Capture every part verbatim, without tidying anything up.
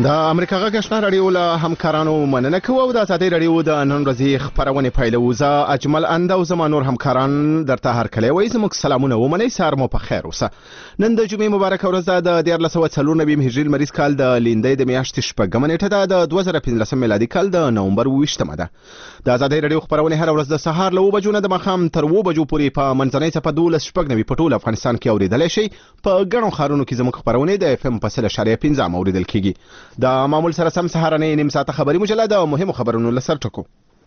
د امریکا غږ آشنا رادیو له همکارانو مننه کوو او د ازادۍ رادیو د نن ورځې خپرونې پیلوو. زه اجمل اند او زما نور همکاران درته هرکلی وایي. زموږ سلامونه ومنئ. سهار مو په خیر اوسه. نن د جمعې مبارکه ورځ ده، د دیارلس سوه څلور نوي هجري لمریز کال د لیندۍ د میاشتې شپږمه نیټه ده، د دوه زره پنځلسم میلادي کال د نومبر اوویشتمه ده. د ازادۍ رادیو خپرونې هره ورځ د سهار له اوه بجو نه د ماښام تر اوه بجو پورې په منځنۍ څپه دولس شپږ نوي په ټول افغانستان کې اورېدلی شئ. په ګڼو ښارونو کې زموږ خپرونې د اف ام په سل اشاریه پنځه هم اورېدل کېږي. د معمول سره سم سهارنۍ نیم ساعته خبري مجله د مهمو خبرونو له سر ټکو.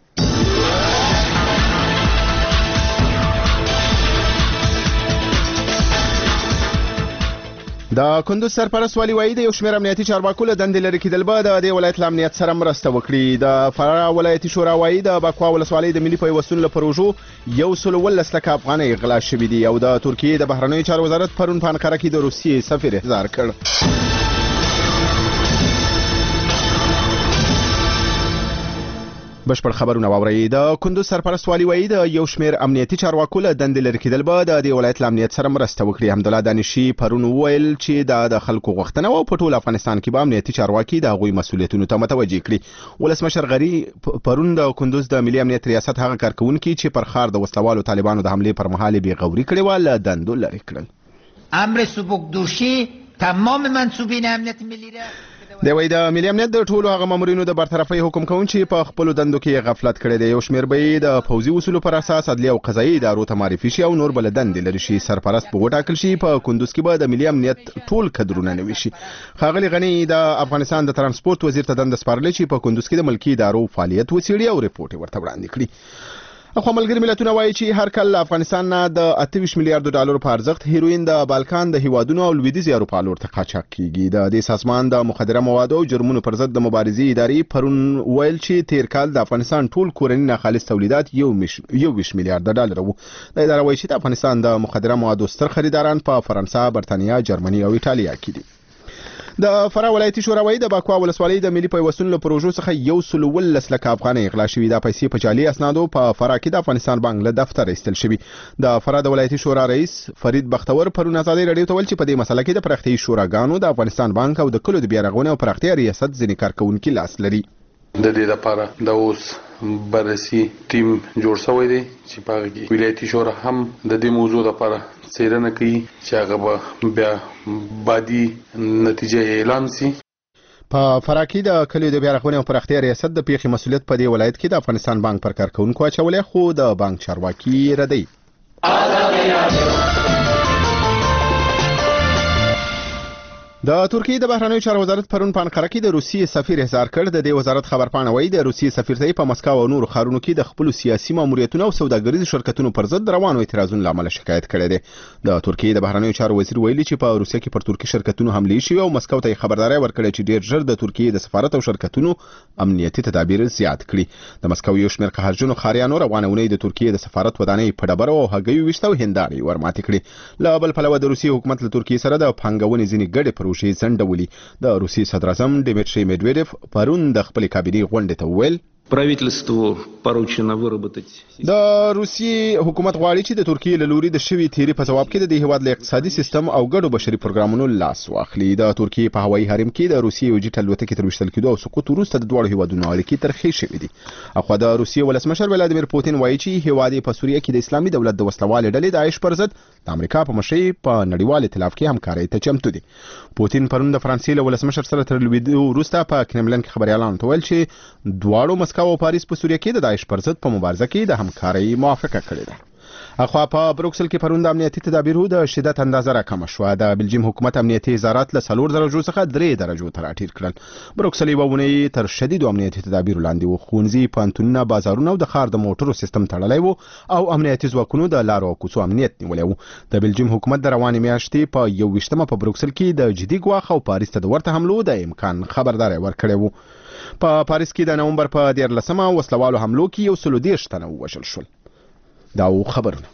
د کندوز سرپرست والي وایي د یو شمېر امنیتي چارواکو له دندې لرې کېدل به د دې ولایت له امنیت سره مرسته وکړي. د فراه ولایتي شورا وایي د بکوا ولسوالۍ د ملي پیوستون له پروژو یو سل اوولس لکه افغانۍ غلا شوي دي او د ترکیې د بهرنیو چارو وزارت پرون په انقره کې د روسیې سفیر احضار کړ. بشپړ خبرونه واورئ. د کندوز سرپرست والي وایي د یو شمېر امنیتي چارواکو له دندې لرې کېدل به د دې ولایت له امنیت سره مرسته وکړي. حمدالله دانشي پرون وویل چې دا د خلکو غوښتنه وه او په ټول افغانستان کې به امنیتي چارواکي د هغوی مسؤلیتونو ته متوجه کړي. ولسمشر غني پرون د کندوز د ملي امنیت ریاست هغه کارکوونکي چې پر ښار د وسلوالو طالبانو د حملې پر مهال بې غوري کړې وه له دندو لرې کړل. امر سبکدوشی تمام منصوبین امنیت ملی را دی وایي د ملي امنیت د ټولو هغه مامورینو د برطرفۍ حکم کوون چې په خپلو دندو کې غفلت کړی دی. یو شمېر به یې د پوځي اصولو پر اساس عدلي او قضایي ادارو ته معرفي شي او نور به له دندې لرې شي. سرپرست به وټاکل شي. په کندوز کې به د ملي امنیت ټول کدرونه نوي شي. ښاغلي غني د افغانستان د ترانسپورت وزیر ته دنده سپارلې چې په کندوز کې د ملکي ادارو فعالیت وڅېړي او رپورټ یې ورته وړاندې کړي. اخوا ملګري ملتونه وایي چې هر کال له افغانستان نه د اته ویشت میلیارډو ډالرو په ارزښت هیروین د بالکان د هیوادونو او لویدیځې اروپا لور ته قاچاق کیږي. د دې سازمان د مخدره موادو او جرمونو پر ضد د مبارزې ادارې پرون ویل چې تیر کال د افغانستان ټول کورني ناخالص تولیدات یو ویشت میلیارډ ډالر وو. د اداره وایي چې د افغانستان د مخدره موادو ستر خریداران په فرانسه، برتانیا، جرمني او ایټالیا کې دي. د فراه ولایتي شورا وایي د بکوا ولسوالۍ د ملي پیوستون له پروژو څخه یو سل اوولس لکه افغانۍ غلا شوي. دا پیسې په جعلي اسنادو په فراه کې د افغانستان بانک له دفتره ایستل شوي. د فراه د ولایتي شورا رئیس فرید بختور پرون ازادۍ رادیو ته ویل چې په دې مسله کې د پراختیایي شوراګانو د افغانستان بانک او د کلو د بیارغونې او پراختیا ریاست ځینې کارکوونکي لاس لري. د دې لپاره د اوس بررسي ټیم جوړ شوی دی چې په هغه کې ولایتي شورا هم د دې موضوع لپاره څېړنه کوي چې هغه به بیا بعدي نتیجه اعلان شي. په فراه کې د کلیو د بیارغونې او پراختیا ریاست د پیښې مسؤلیت په دې ولایت کې د افغانستان بانک پر کارکوونکو اچولی، خو د بانک چارواکي ردی. د ترکیې د بهرنیو چارو وزارت پرون په انقره کې د روسیې سفیر احضار کړ. د دې وزارت خبرپاڼه وایي د روسیې سفیر ته په مسکو او نورو ښارونو کې د خپلو سیاسي ماموریتونو او سوداګریزو شرکتونو پر ضد روانو اعتراضونو له امله شکایت کړی دی. د ترکیې د بهرنیو چارو وزیر ویلي چې په روسیه کې پر ترکي شرکتونو حملې شوي او مسکو ته خبرداری ورکړې چې ډېر ژر د ترکیې د سفارت او شرکتونو امنیتي تدابیر زیات کړي. د مسکو یو شمېر قهرجنو ښاریانو روانه اونۍ د ترکیې د سفارت ودانۍ په ډبرو او هګیو ویشته او هندارې ورماتې کړې. له بل پلوه د روسیې حکومت له ترکیې سره د پانګونې ځینې ګډې پروژې ځنډولې. د روسیې صدر اعظم ډیمیټري میډویډیف پرون د خپلې کابینې غونډې ته وویل правительству поручено выработать. د روسیې حکومت غواړي چې د ترکیې له لوري د شوي تیري په ځواب کې د دې هیواد له اقتصادي سیستم او ګډو بشري پروګرامونو لاس واخلي. د ترکیې په هوایي حریم کې د روسیې یو جټ الوتکې تر ویشتل کېدو او سقوط وروسته د دواړو هیوادونو اړیکې ترخې شوې دي. اخوا د روسیې ولسمشر ولادیمیر پوتین وایي چې هیواد یې په سوریه کې د اسلامي دولت د وسلوالې ډلې داعش پر ضد د امریکا په مشرۍ په نړیوال ائتلاف کې همکارۍ ته چمتو دي. پوتین پرون د فرانسې له ولسمشر سره تر لویدو وروسته په کرملن کې خبريالانو ته ویل چې دواړو مسکو او پاریس په سوریه کې د داعش پر ضد په مبارزه کې د همکارۍ موافقه کړې ده. اخوا په بروکسل کې پرون د امنیتي تدابیرو د شدت اندازه راکمه شوه. د بلجیم حکومت امنیتي وزارت له څلور درجو څخه درې درجو ته راټیټ کړل. بروکسل یوه اونۍ تر شدیدو امنیتي تدابیرو لاندې و. ښوونځي، پوهنتونونه، بازارونه او د ښار د موټرو سیستم تړلی و او امنیتي ځواکونو د لارو او کوڅو امنیت نیولی و. د بلجیم حکومت د روانې میاشتې په یو ویشتمه په بروکسل کې د جدي ګواښ او پاریس ته د ورته حملو د امکان خبرداری ورکړی و. په پاریس کې د نومبر په دیارلسمه وسلوالو حملو کې یو سل دېرش تنه ووژل شول. دا و خبرونه.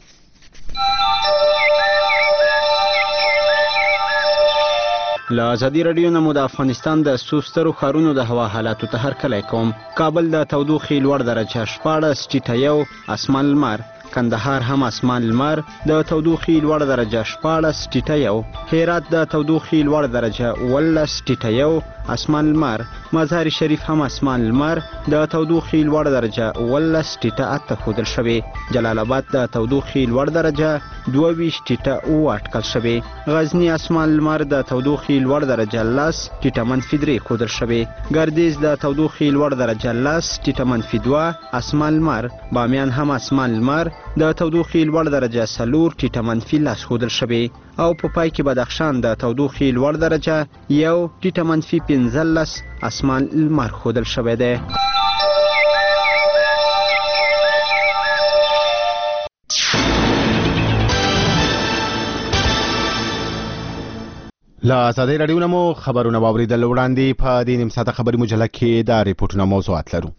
له ازادي رادیو نه مو د افغانستان د څو سترو ښارونو د هوا حالاتو ته هرکلی کوم. کابل د تودوخې لوړ درجه شپاړس، ټیټه یو، اسمان لمر. کندهار هم اسمان لمر، د تودوخې لوړ درجه شپاړس، ټیټه یو. هرات د تودوخې لوړ درجه اوولس، ټیټه یو. اسمان لمر، مزار شریف هم اسمان لمر د تودوخې لوړ درجه اوولس ټیټه اته ښودل شوې. جلال آباد د تودوخې لوړ درجه دوه ویشت ټیټه اوه اټکل شوې. غزني اسمان لمر د تودوخې لوړ درجه لس ټیټه منفي درې ښودل شوې. ګردیز د تودوخې لوړ درجه لس ټیټه منفي دوه اسمان لمر. بامیان هم اسمان لمر د تودوخې لوړ درجه څلور ټیټه منفي لس ښودل شوې. او په پای کې بدخشان د تودوخې لوړ درجه یو ټیټه منفي پنځلس اسمان لمر ښودل شوی دی. له ازادۍ راډیو نه مو خبرونه واوریدل. وړاندې په دې نیم ساعته خبري مجله کې دا ریپورټونه موضوعات لرو.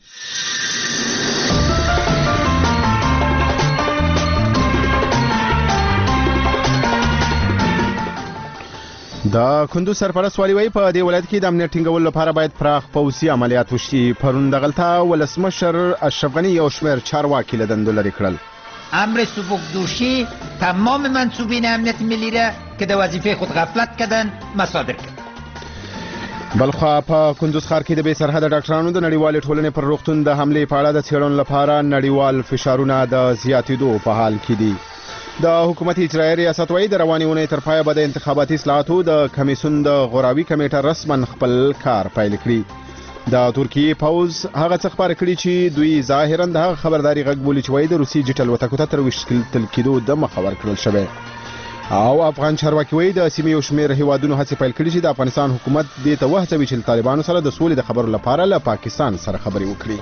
د کندوز سرپرست والي وایي په دې ولایت کې د امنیت ټینګولو لپاره باید پراخ پوځي عملیات وشي. پرون دغلته ولسمشر اشرف غني یو شمېر چارواکي له دندو لرې کړل. امر سبکدوشی تمام منصوبین امنیت ملی را که در وظیفه خود غفلت کردن مصادر کرد. بلخوا په کندوز ښار کې د بې سرحده ډاکټرانو د نړیوالې ټولنې پر روغتون د حملې په اړه د څېړنو لپاره نړیوال فشارونه د زیاتېدو په حال کې دي. د حکومت اجرایي ریاست وایي د روانې اونۍ تر پایه به د انتخاباتي اصلاحاتو د کمیسیون د غوراوي کمیټه رسما خپل کار پیل کړي. د ترکیې پوز هغه څه خبره کړي چې دوی ظاهرا د هغه خبرداري غږ بولي چې وایي د روسي جټل وتکو ته تر وشکل کېدو د مخه ورکړل شوی. او افغان چارواکي وایي د سیمې یو شمېر هیوادونو هڅې پیل کړي چې د افغانستان حکومت دې ته وهڅوي چې له طالبانو سره د سولې د خبرو لپاره له پاکستان سره خبرې وکړي.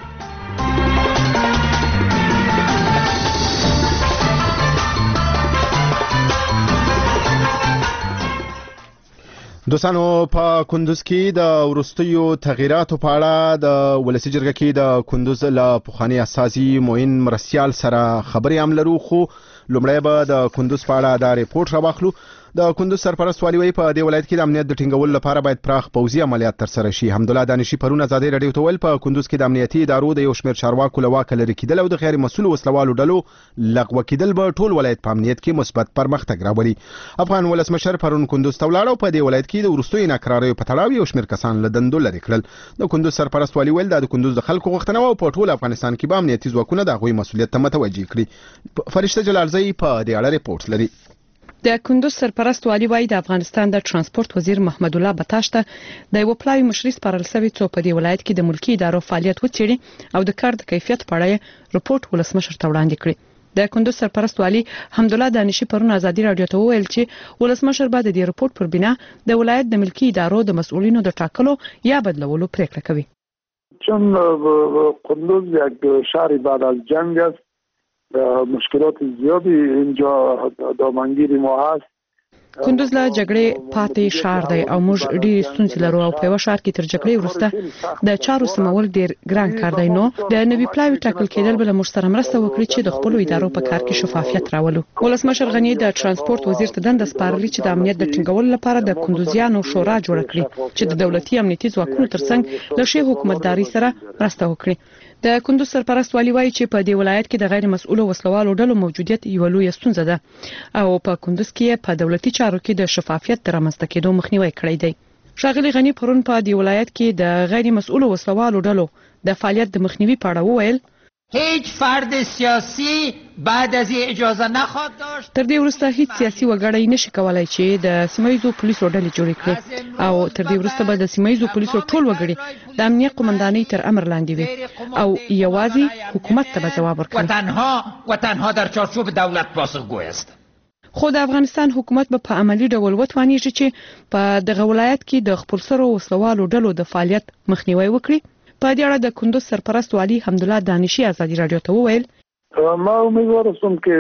دوستانو په کندوز کې د وروستیو تغییراتو په اړه د ولسي جرګه کې د کندوز له پخواني استازي معین مرسیال سره خبرې هم لرو. خو لومړی به د کندوز په اړه دا ریپورټ راواخلو. د کندوز سرپرست والي وایي په دې ولایت کې د امنیت د ټینګولو لپاره باید پراخ پوځي عملیات ترسره شي. حمدالله دانشي پرون ازادۍ راډیو ته ویل په کندوز کې د امنیتي ادارو د یو شمېر چارواکو له واکه لرې کېدل او د غیر مسؤلو وسلوالو ډلو لغوه کېدل به ټول ولایت په امنیت کې مثبت پرمختګ راولي. افغان ولسمشر پرون کندوز ته ولاړ او په دې ولایت کې د وروستیو ناکراریو په تړاو یو شمېر کسان له دندو لرې کړل. د کندوز سرپرست والي ویل دا د کندوز د خلکو غوښتنه وه او په ټول افغانستان کې به امنیتي ځواکونه د هغوی مسؤلیت ته متوجه کړي. فرشته جلالزی په دې اړه ریپورټ لري. د کندوز سرپرست والي وایي د افغانستان د ترانسپورت وزیر محمد الله بتاش ته د یو پلاوي مشري سپارل شوی څو په دې ولایت کې د ملکی ادارو فعالیت وڅېړي او د کار د کیفیت په اړه رپورټ ولسمشر ته وړاندې کړي. د کندوز سرپرست والي حمدالله دانشي پرون ازادي راډیو ته وویل چې ولسمشر به د دې رپورټ پر بنا د ولایت د ملکی ادارو د مسؤلینو د ټاکلو یا بدلولو پریکړه کوي. چون کندوز یک شهر بعد از جنگ است، مشکلات زیادی اینجا دامنگیر ما هست. کندوز له جګړې پاتې شهر دی او موږ ډېر ستونزې لرو او په یو شهر کې تر جګړې وروسته د چارو سمول ډېر ګران کار دی. نو د نوي پلاوي ټاکل کېدل بل موږ سره مرسته وکړي چې د خپل ادارو په کار کې شفافیت راولو. ولسمشر غني د ترانسپورت وزیر ته دنده سپارلې چې د امنیت د ټینګولو لپاره د کندوزیانو شورا جوړ کړي چې د دولتي امنیتي ځواکونو ترڅنګ له شی حکومتداري سره مرسته وکړي. د کندوز سرپرست والي وایي چې په دې ولایت کې د غیر مسؤلو وسلوالو ډلو موجودیت یو لوی ستونزه ده او په کندوز کې په دولتي چارو کې د شفافیت تر رامنځته کېدو مخنیوي کړی دی. ښاغلي غني پرون په دې ولایت کې د غیر مسؤلو وسلوالو ډلو د فعالیت د مخنیوي په اړه وویل هیچ فرد سیاسی بعد از این اجازه نخواهد داشت. تر دې وروسته هیڅ سیاسي وګړی نشي کولای چې د سیمایزو پولیسو ډلې جوړې کړي او تر دې وروسته به د سیمایزو پولیسو ټول وګړي د امنیت قومندانۍ تر امر لاندې وي او یوازې حکومت ته به جواب ورکړي و تنها و تنها در چارچوب دولت پاسخگوی است. خو د افغانستان حکومت به په عملی ډول وتوانیږي چې په دغه ولایت کې د خپلسرو وسلوالو ډلو د فعالیت مخنیوي وکړي. په دې اړه د کندوز سرپرست والي حمدالله دانشي ازادي راډیو ته وویل ما امیدوار یم چې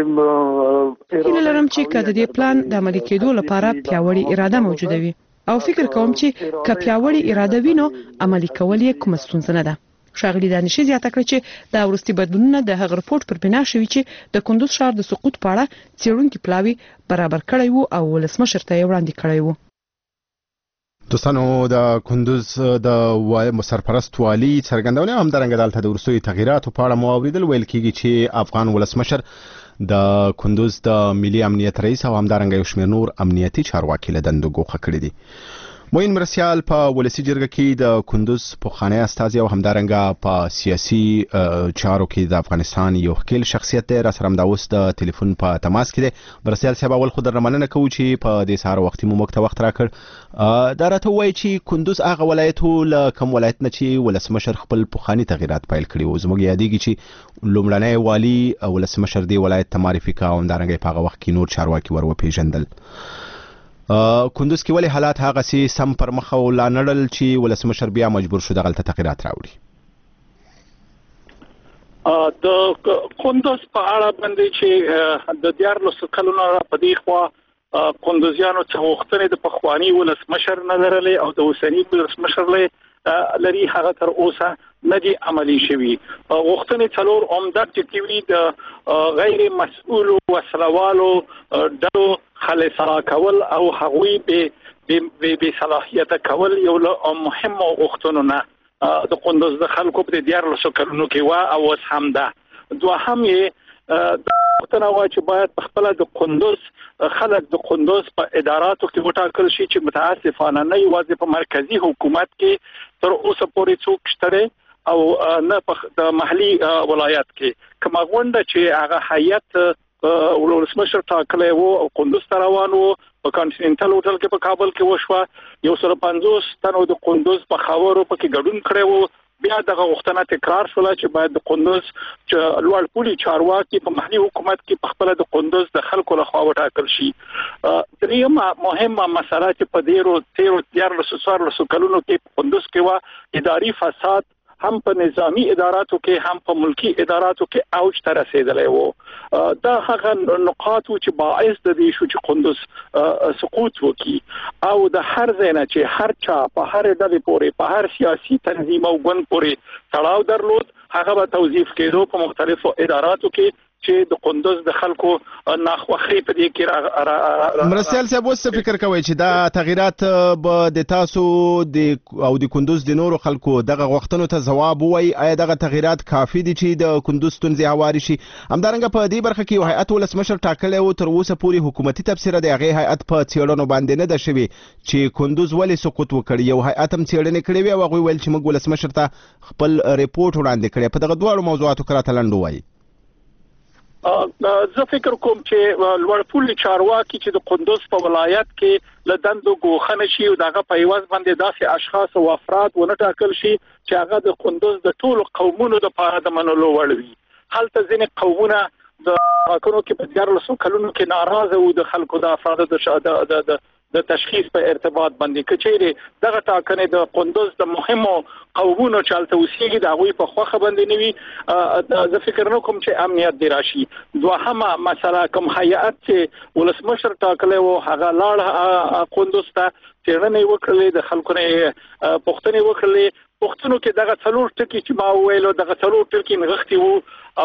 هیله لرم چې کله د دې پلان د عملي کېدو لپاره پیاوړی اراده موجوده وي او فکر کوم چې که پیاوړی اراده وي نو عملي کول یې کومه ستونزه نه ده. ښاغلي دانشي زیاته کړه چې دا وروستي بدلونونه د هغه رپورټ پر بنا شوي چې د کندوز ښار د سقوط په اړه څېړونکي پلاوي برابر کړی وو او ولسمشر ته یې وړاندې کړی وو. دوستانو د کندوز د سرپرست والي څرګندونه همدارنګه دلته د وروستیو تغییراتو په اړه مو اورېدل. ویل کېږي چې افغان ولسمشر د کندوز د ملي امنیت رئیس او همدارنګه یو شمېر نور امنیتي چارواکي له دندو ګوښه کړي دي. موین مرسیال په ولسی جرګه کې د کندوز پخوانی استازي او همدارنګه په سیاسي چارو کې د افغانستان یو خپل شخصیت دی. را سره هم دا اوس د ټلیفون په تماس کې دی. مرسیال صاحب اول خو درمننه کوو چې په دې سهار وختي مو موږ ته وخت راکړ. دا راته وایي چې کندوز هغه ولایت له کوم ولایت نه چې ولسمشر خپل پخوانی تغیرات پیل کړي وو. زموږ یادېږي چې لومړنی والي ولسمشر دی ولایت ته معرفي کا او همدارنګه په هغه وخت کې نور چارواکي ور وپېژندل. کندوز کې ولې حالات هغه سي سم پر مخ او لا نړل چې ولسمشر بیا مجبور شو دغه تغیرات راوړي؟ د کندوز په اړه باندې چې د دیارلس کلونو په دې خوا کندوزیانو څخه وختنه د پخوانی ولسمشر نه لرلې او د اوسنی ولسمشر لري هغه تر اوسه ندي عملی شوی. وختنه څلور عمده ټکیوي د غیر مسؤل وسلوالو دلو خلصا کول او هغوی به به صلاحیت کول یو مهمه وختونه نه د کندوز د خلکو په دیارلس کلونو کې وا او اوس هم ده. دوهم یې د وختونه وا چې باید په خپل د کندوز خلک د کندوز په اداراتو کې وټاکل شي چې متاسفانه نه یوازې په مرکزی حکومت کې تر اوسه پورې څوک شته او نه په د محلي ولایت کې کومه غونډه چې هغه هیئت ولسمشر ټاکلی وو او کندوز ته روان وو په کانټیننټل هوټل کې په کابل کې وشوه. یو سل پنځوس تنو د کندوز په خاورو پکې ګډون کړی وو. بیا دغه وختونه تکرار شول چې باید د کندوز چې لوړ پولی چارواکي په محلي حکومت کې په خپل د کندوز د خلکو لخوا وټاکل شي. دریمه مهمه مسله چې په ډیرو تیرو دیارلس څوارلس کلونو کې کندوز کې و اداري فساد هم په نظامی اداراتو کې هم په ملکی اداراتو کې اوج ته رسیدلی وو. دا هغه نقاط چې باعث د دې شو چې کندوز سقوط وکړي او د هر ځای نه چې هر چا په هر ډلې پورې په هر سیاسي تنظیم او ګوند پورې تړاو درلود هغه به توظیف کېدو په مختلفو اداراتو کې چې د کندوز د خلکو ناخوخي په دې کې. مرسیال صاحب اوس فکر کوي چې دا تغیرات به د تاسو د او د کندوز د نورو خلکو دغه غوښتنو ته ځواب وایي؟ آیا دغه تغیرات کافي دي چې د کندوز ستونزې هواري شي؟ همدارنګه په دې برخه کې یو هیئت ولسمشر ټاکلی و، تر اوسه پورې حکومتي تبصره د هغې هیئت په څېړنو باندې نه ده شوې چې کندوز ولې سقوط وکړي. یو هیئت هم څېړنې کړې وې او هغوی ویل چې موږ ولسمشر ته خپل ریپورټ وړاندې کړی. په دغه دواړو موضوعاتو کې راته لنډ ووایي. زه فکر کوم چې لوړ پولی چارواکي چې د کندوز په ولایت کې له دندو ګوښه شي او دغه په یوز باندې داسې اشخاص او افراد ونه ټاکل شي چې هغه د کندوز د ټولو قومونو لپاره د منلو وړ وي. هلته ځینې قومونه د حکومت کې په دیارلسو کلونو کې ناراضه وو د خلکو د افرادو د د د تشخیص په ارتباط باندې کچېره دغه ټاکنې د کندوز د مهمو قومونو چالت اوسېږي د هغوی په خوخه باندې نیوي. زه فکر نه کوم چې امنیت دی راشي. دوهمه مسله کوم هیئت چې ولسمشر ټاکلی وو هغه لاړ کندوز ته څېړنې وکړلې د خلکو نه پوښتنې وکړلې. پښتنو کې دغه څلور ټکي چې ما ویلو دغه څلور ټکي نغښتي وو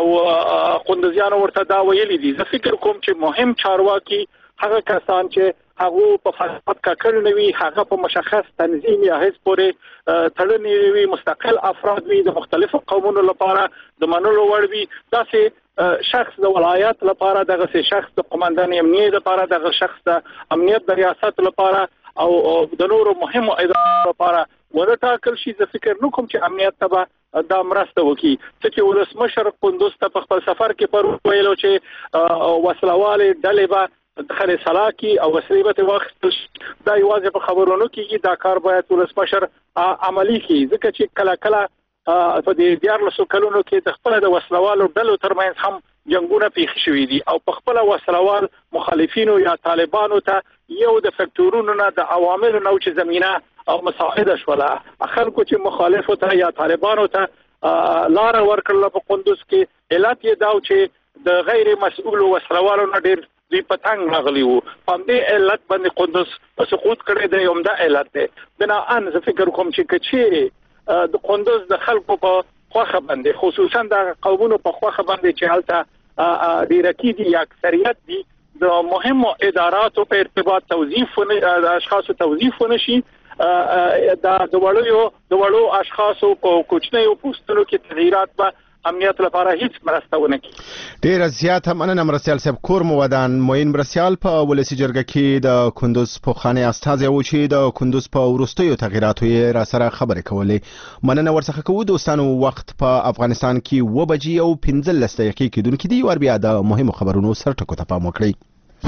او کندوزیانو ورته دا ویلي دي. زه فکر کوم چې مهم چارواکي هغه کسان چې هغه په فساد ککړ نوي هغه په مشخص تنظیم یا حزب پورې تړلي وي مستقل افراد وي د مختلفو قومونو لپاره د منلو وړ وي. داسې شخص د ولایت لپاره دغه شخص د قومندان امنیت لپاره دغه شخص د امنیت د ریاست لپاره او د نورو مهمو ادارو لپاره ورټاکل شي. زه فکر نه کوم چې امنیت ته دا مرسته وکړي. چې ولسمشر کندوز ته په خپل سفر کې پر ویلو چې وسلوالې ډلې به خلې سلاکی او وسیله واخیستل دا یوازې په خبرونو کې دا کار باید ولسمشر عملی کړي ځکه چې کله کله په دې دیارلسو کلونو کې د خپل د وسلوالو ډلو ترمنځ هم جنگونه پیښ شوي دي او په خپل وسلوال مخالفینو یا طالبانو ته یو د فکټورونو نه د عواملو نو چې زمينه او مساعده شوله خلکو چې مخالفو ته یا طالبانو ته لار ورکړل په کندوز کې علت یې دا چې د غیر مسؤل وسلوالو نه ډیر دوی پتنګ راغلی وو. په دې علت باندې کندوز سقوط کړی دی. عمده علت دی. بنا ان زه فکر کوم چې کچېره د کندوز د خلکو په خوخه باندې خصوصا د قومونو په خوخه باندې چې حالت ډیر کې دي یا اکثریت دي د مهمو اداراتو په ارتباط توظیف د اشخاصو توظیف ونشي دا د وړو د وړو اشخاصو په کوچنیو پوسټونو کې تغیرات به امنیت لپاره هیڅ مرسته ونه کړي. ډیر زیات مننه مرستیال صاحب. کور مو ودان موین مرستیال په ولسی جرګه کې د کندوز پوخانه استازي و چې د کندوز په ورستیو تغیراتو یې را سره خبرې کولې. مننه ورڅخه کوو دوستانو. وخت په افغانستان کې و بجې او پنځلس دقیقې کېدونکې دي. ور بیا د مهمو خبرونو سرټکو ته پام وکړئ.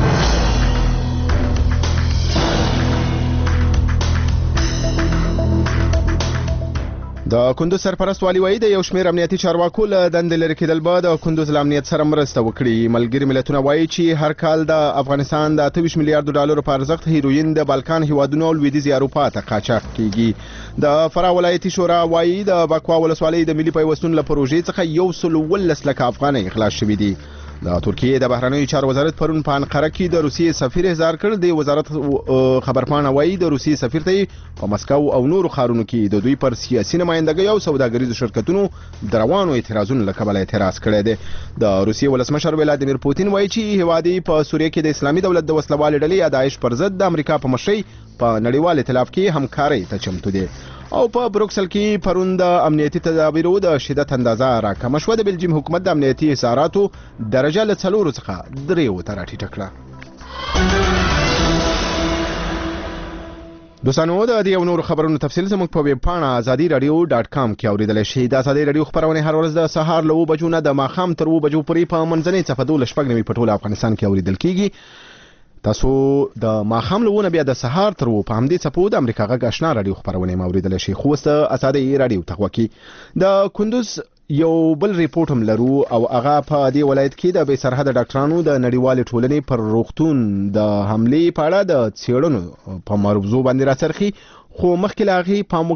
د کندوز سرپرست والي وایي د یو شمېر امنیتي چارواکو له دندې لرې کېدل به د کندوز له امنیت سره مرسته وکړي. ملګري ملتونه وایي چې هر کال د افغانستان د اته ویشت میلیارډو ډالرو په ارزښت هیروین د بالکان هیوادونو او لویدیځې اروپا ته قاچاق کیږي. د فراه ولایتي شورا وایي د بکوا ولسوالۍ د ملي پیوستون له پروژې څخه یو سل اوولس لکه افغانۍ اخلاص شوي دي. د ترکیې د بهرنیو چارو وزارت پرون په انقره کې د روسیې سفیر احضار کړ. د وزارت خبرپاڼه وایي د روسیې سفیر ته په مسکو او نورو ښارونو کې د دوی پر سیاسي نمایندګۍ او سوداګریزو شرکتونو د روانو اعتراضونو له کبله اعتراض کړی دی. د روسیې ولسمشر ولادیمیر پوتین وایي چې هیواد په سوریه کې د اسلامي دولت د وسلوالې ډلې یا داعش پر ضد د امریکا په مشرۍ په نړیوال ائتلاف کې همکارۍ ته چمتو دی. او په بروکسل کې پرون د امنیتي تدابیرو د شدت اندازه راکمه شوه. د بلجیم حکومت د امنیتي احصاراتو درجه له څلورو څخه دریو ته راټیټه کړه. دوستانو د دې او نورو خبرونو تفصیل زموږ په ویب پاڼه ازادي رادیو ډاټ کام کې اوریدلی شئ. د ازادي رادیو خبرونه هر ورځ د سهار له اوه بجو نه د ماښام تر اوه بجو پورې په منځنۍ صفحه دولس شپږ نوي په ټول افغانستان کې اوریدل کیږي. تاسو د ماښام لونه بیا د سهار تر و په همدې څپو د امریکا غږ آشنا رادیو خبرونه موریدل شي. خو ست ازادي رادیو تخوکی د کندوز یو بل ریپورت هم لرو او هغه په دې ولایت کې د بې سرحده ډاکټرانو د نړیوال ټولنې پر روغتون د حملې په اړه د څېړنو په موضوع باندې راڅرخي. خو مخکې له هغې پام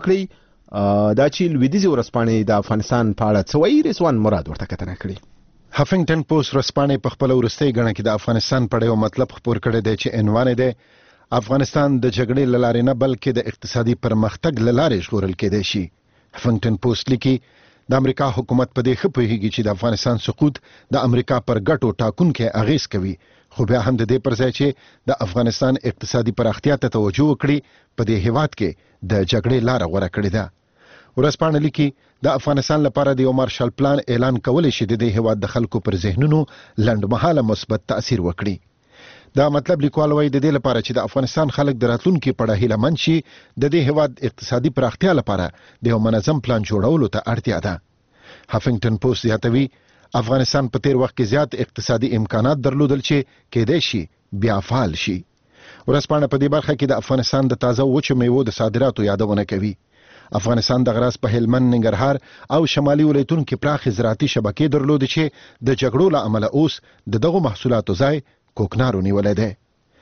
وکړئ دا چې لویدیځې ورځپاڼې د افغانستان په اړه څه وایي. رضوان مراد ورته کتنه کړې. هافنګټن پوسټ ورځپاڼې په خپل ورستۍ غڼه کې د افغانستان په اړه یو مطلب خپور کړی دی چې عنوان دی افغانستان د جګړې له لارې نه بلکې د اقتصادي پرمختګ له لارې ژغورل کېدای شي. هافنګټن پوسټ لیکي د امریکا حکومت په دې ښه پوهیږي چې د افغانستان سقوط د امریکا پر ګټو ټاکونکي اغیز کوي. خو بیا هم د دې پر ځای چې د افغانستان اقتصادي پراختیا ته توجه وکړي په دې هیواد کې د جګړې لاره غوره کړې ده. ورځپاڼه لیکي د افغانستان لپاره د یو مارشال پلان اعلان کولای شي د دې هیواد د خلکو پر ذهنونو لنډمهاله مثبت تاثیر وکړي. دا مطلب لیکوال وایي د دې لپاره چې د افغانستان خلک د راتلونکي په اړه هیله مند شي د دې هیواد اقتصادي پراختیا لپاره د یو منظم پلان جوړولو ته اړتیا ده. هافنګټن پوسټ زیاتوي افغانستان په تیر وخت کې زیات اقتصادي امکانات درلودل چې کېدای شي بیا فعال شي. ورځپاڼه په دې برخه کې د افغانستان د تازه وچو میوو د صادراتو یادونه کوي. افغانستان د غراس په هلمند، ننګرهار او شمالي ولایتونو کې پراخ زراعتي شبکې درلودې چې د جګړو له امله اوس د دغو محصولاتو ځای کوکنارو نیولې ده.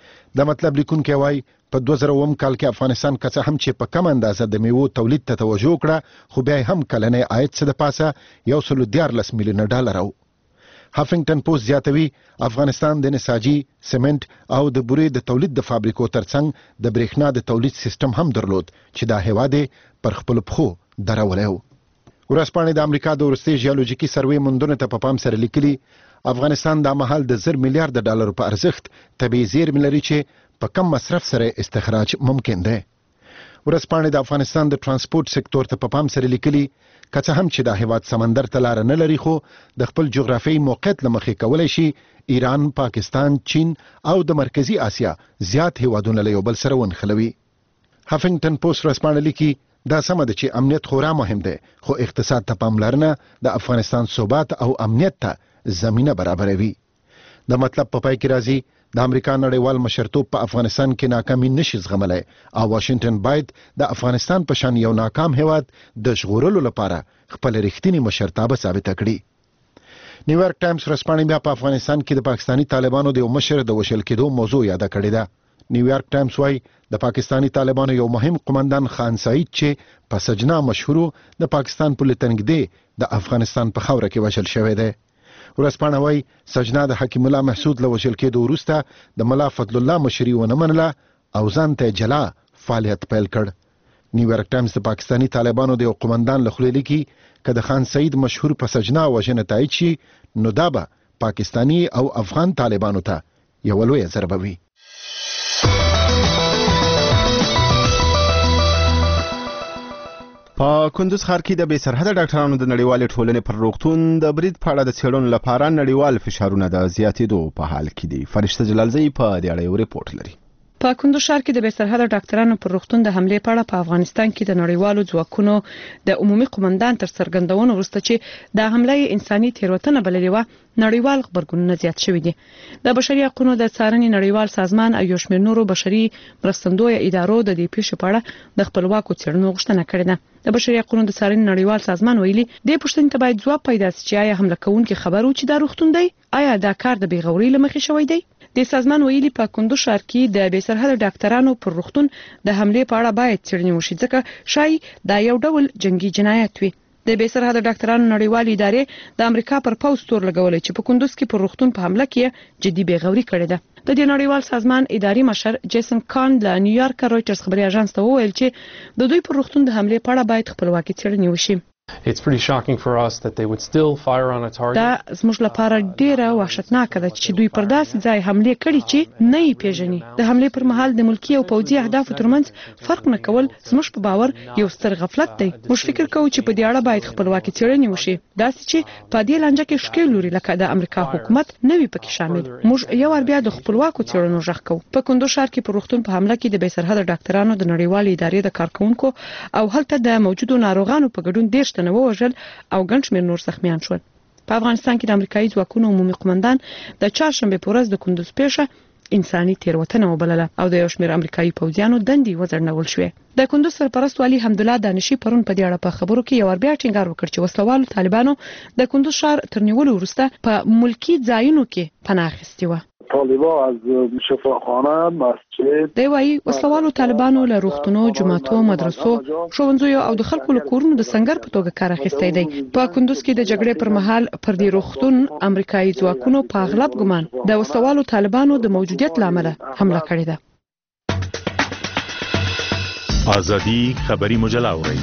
د مطلب لیکونکي وایي په دوه زره اووم کال کې افغانستان که څه هم چې په کم اندازه د میوو تولید ته توجه وکړه خو بیا هم کلنی عاید څه د پاسه یو سل دیارلس میلیونه ډالر و. هافنګټن پوسټ زیاتوي افغانستان د نساجي، سیمنټ او د بورې د تولید د فابریکو ترڅنګ د برېښنا د تولید سیستم هم درلود چې دا هیواد پر خپل پخو درولې و. ورځپاڼې د امریکا د ورستي جیولوژیکي سروې موندنې ته په پام سره لیکلي افغانستان د مهال د زر میلیارډ ډالر په ارزښت طبیعي زیرمې لري چې په کم مصرف سره استخراج ممکن دی. ورځپاڼې د افغانستان د ترانسپورت سکتور ته په پام سره لیکلي که څه هم چې دا هیواد سمندر ته لار نه لري خو د خپل جغرافیایي موقعیت له مخې کولی شي ایران، پاکستان، چین او د مرکزی آسیا زیات هیوادونه له یو بل سره ونښلوي. هافنګټن پوسټ ورځپاڼه لیکي دا سمه ده چې امنیت خورا مهم دی خو اقتصاد ته پاملرنه د افغانستان ثبات او امنیت ته زمینه برابروي. د مطلب په پای کې راځي د امریکا نړیوال مشرتوب په افغانستان کې ناکامي نشي زغملای او واشنگټن باید د افغانستان په شان یو ناکام هیواد د ژغورلو لپاره خپل رښتینی مشرتابه ثابته کړي. نیویارک ټایمز ورځپاڼه بیا په افغانستان کې د پاکستانی طالبانو د یو مشر د وشل کېدو موضوع یاد کړې ده. نیویارک ټایمز وايي د پاکستانی طالبانو یو مهم قومندان خان سعید چې په سجنا مشهورو د پاکستان په لتنګدې د افغانستان په خاوره کې وشل شوی دی. ورځپاڼه وايي سجنا د حکیم الله محسود له وشل کېدو وروسته د ملا فضل الله مشري ونه منله او ځان ته جلا فعالیت پیل کړ. نیویارک ټایمز د پاکستانی طالبانو د یو قومندان له خولې لیکي که د خان سعید مشهور په سجنا وژنه تایید شي نو دا به پاکستانی او افغان طالبانو ته یو لویه ضربه وي. په کندوز ښار کې د بې سرحده ډاکټرانو د نړیوالې ټولنې پر روغتون د برید په اړه د څېړنو لپاره نړیوال فشارونه د زیاتېدو په حال کې دي. فرشته جلالزی په دې اړه یو ریپورت لري. په کندوز ښار کې د بې سرحده ډاکټرانو پر روغتون د حملې په اړه په افغانستان کې د نړیوالو ځواکونو د عمومي قومندان تر څرګندونو وروسته چې د حملې انساني تېروتنه بللې و، نړیوال خبرګونونه زیات شوي دي. د بشري حقوقو د څارنې نړیوال سازمان او یو شمېر نورو بشري مرستندویه ادارو د دې پیښې په اړه د خپلواکو څېړنو غوښتنه کړې ده. د بشري حقوقو د څارنې نړیوال سازمان ویلي د پښتنې ته باید ځواب پیدا شي چې آیا حمله کوونکي خبرو چې دا روغتون دی، آیا دا کار د بیغوري لمخې شوی دی. د سازمان ویلي په کندوز ښار کې د بې سرحده ډاکټرانو پر روغتون د حملې په اړه باید څېړنې وشي، ځکه شای دا یو ډول جنگي جنایت وي. د بې سرحده ډاکټرانو نړیوال ادارې د امریکا پر پوز تور لګولې چې په کندوز کې پر روغتون په حمله کې جدي بیغوري کړې ده. د دې نړیوال سازمان اداري مشر جیسن کان له نیویارک رويټرز خبري اژانس ته وویل چې د دوی پر روغتون د حملې په اړه باید خپلواکي څېړنې وشي. It's pretty shocking for us that they would still fire on a target. دا زموږ لپاره ډیره وحشتناک ده چې دوی پر داسې ځای حمله کړي چې نه یې پیژني. د حملې پر مهال د ملکی او پوځي اهدافو ترمنځ فرق نه کول زموږ په باور یو ستر غفلت دی. موږ فکر کوو چې په دې اړه باید خپلواکي څېړنې وشي، داسې چې په دې لانجه کې شکل لري لکه د امریکا حکومت نه وي پکې شامل. موږ یو ور بیا د خپلواکو څېړنو ژغ کوو. په کندوز ښار کې پر روغتون په حمله کې د بې سرحده ډاکټرانو د نړیوال ادارې د کارکونکو او هلته د موجودو ناروغانو په ګډون ډېر شتنه ووژل او ګڼ شمېر نور زخمیان شول. په افغانستان کې د امریکایي ځواکونو عمومي قومندان د چهارشنبې په ورځ د کندوز پیښه انساني تېروتنه وبلله او د یو شمېر امریکایي پوځیانو دندې وځنډول شوې. د کندوز سرپرست والي حمدالله دانشي پرون په دې اړه په خبرو کې یو بیا ټینګار وکړ چې وسلوالو طالبانو د کندوز ښار تر نیولو وروسته په ملکی ځایونو کې پناه اخیستې وه. طالبان از شفاخانه، مسجد، دی وايي وسلوالو طالبانو له روغتونو، جماعتو، مدرسو، ښوونځیو او د خلکو له کورونو د سنگر په توګه کار اخیستی دی. په کندوز کې د جګړې پر مهال پر دې روغتون امریکایي ځواکونو په اغلب ګمان د وسلوالو طالبانو د موجودیت له امله حمله کړې ده. آزادی خبری مجله اورئ.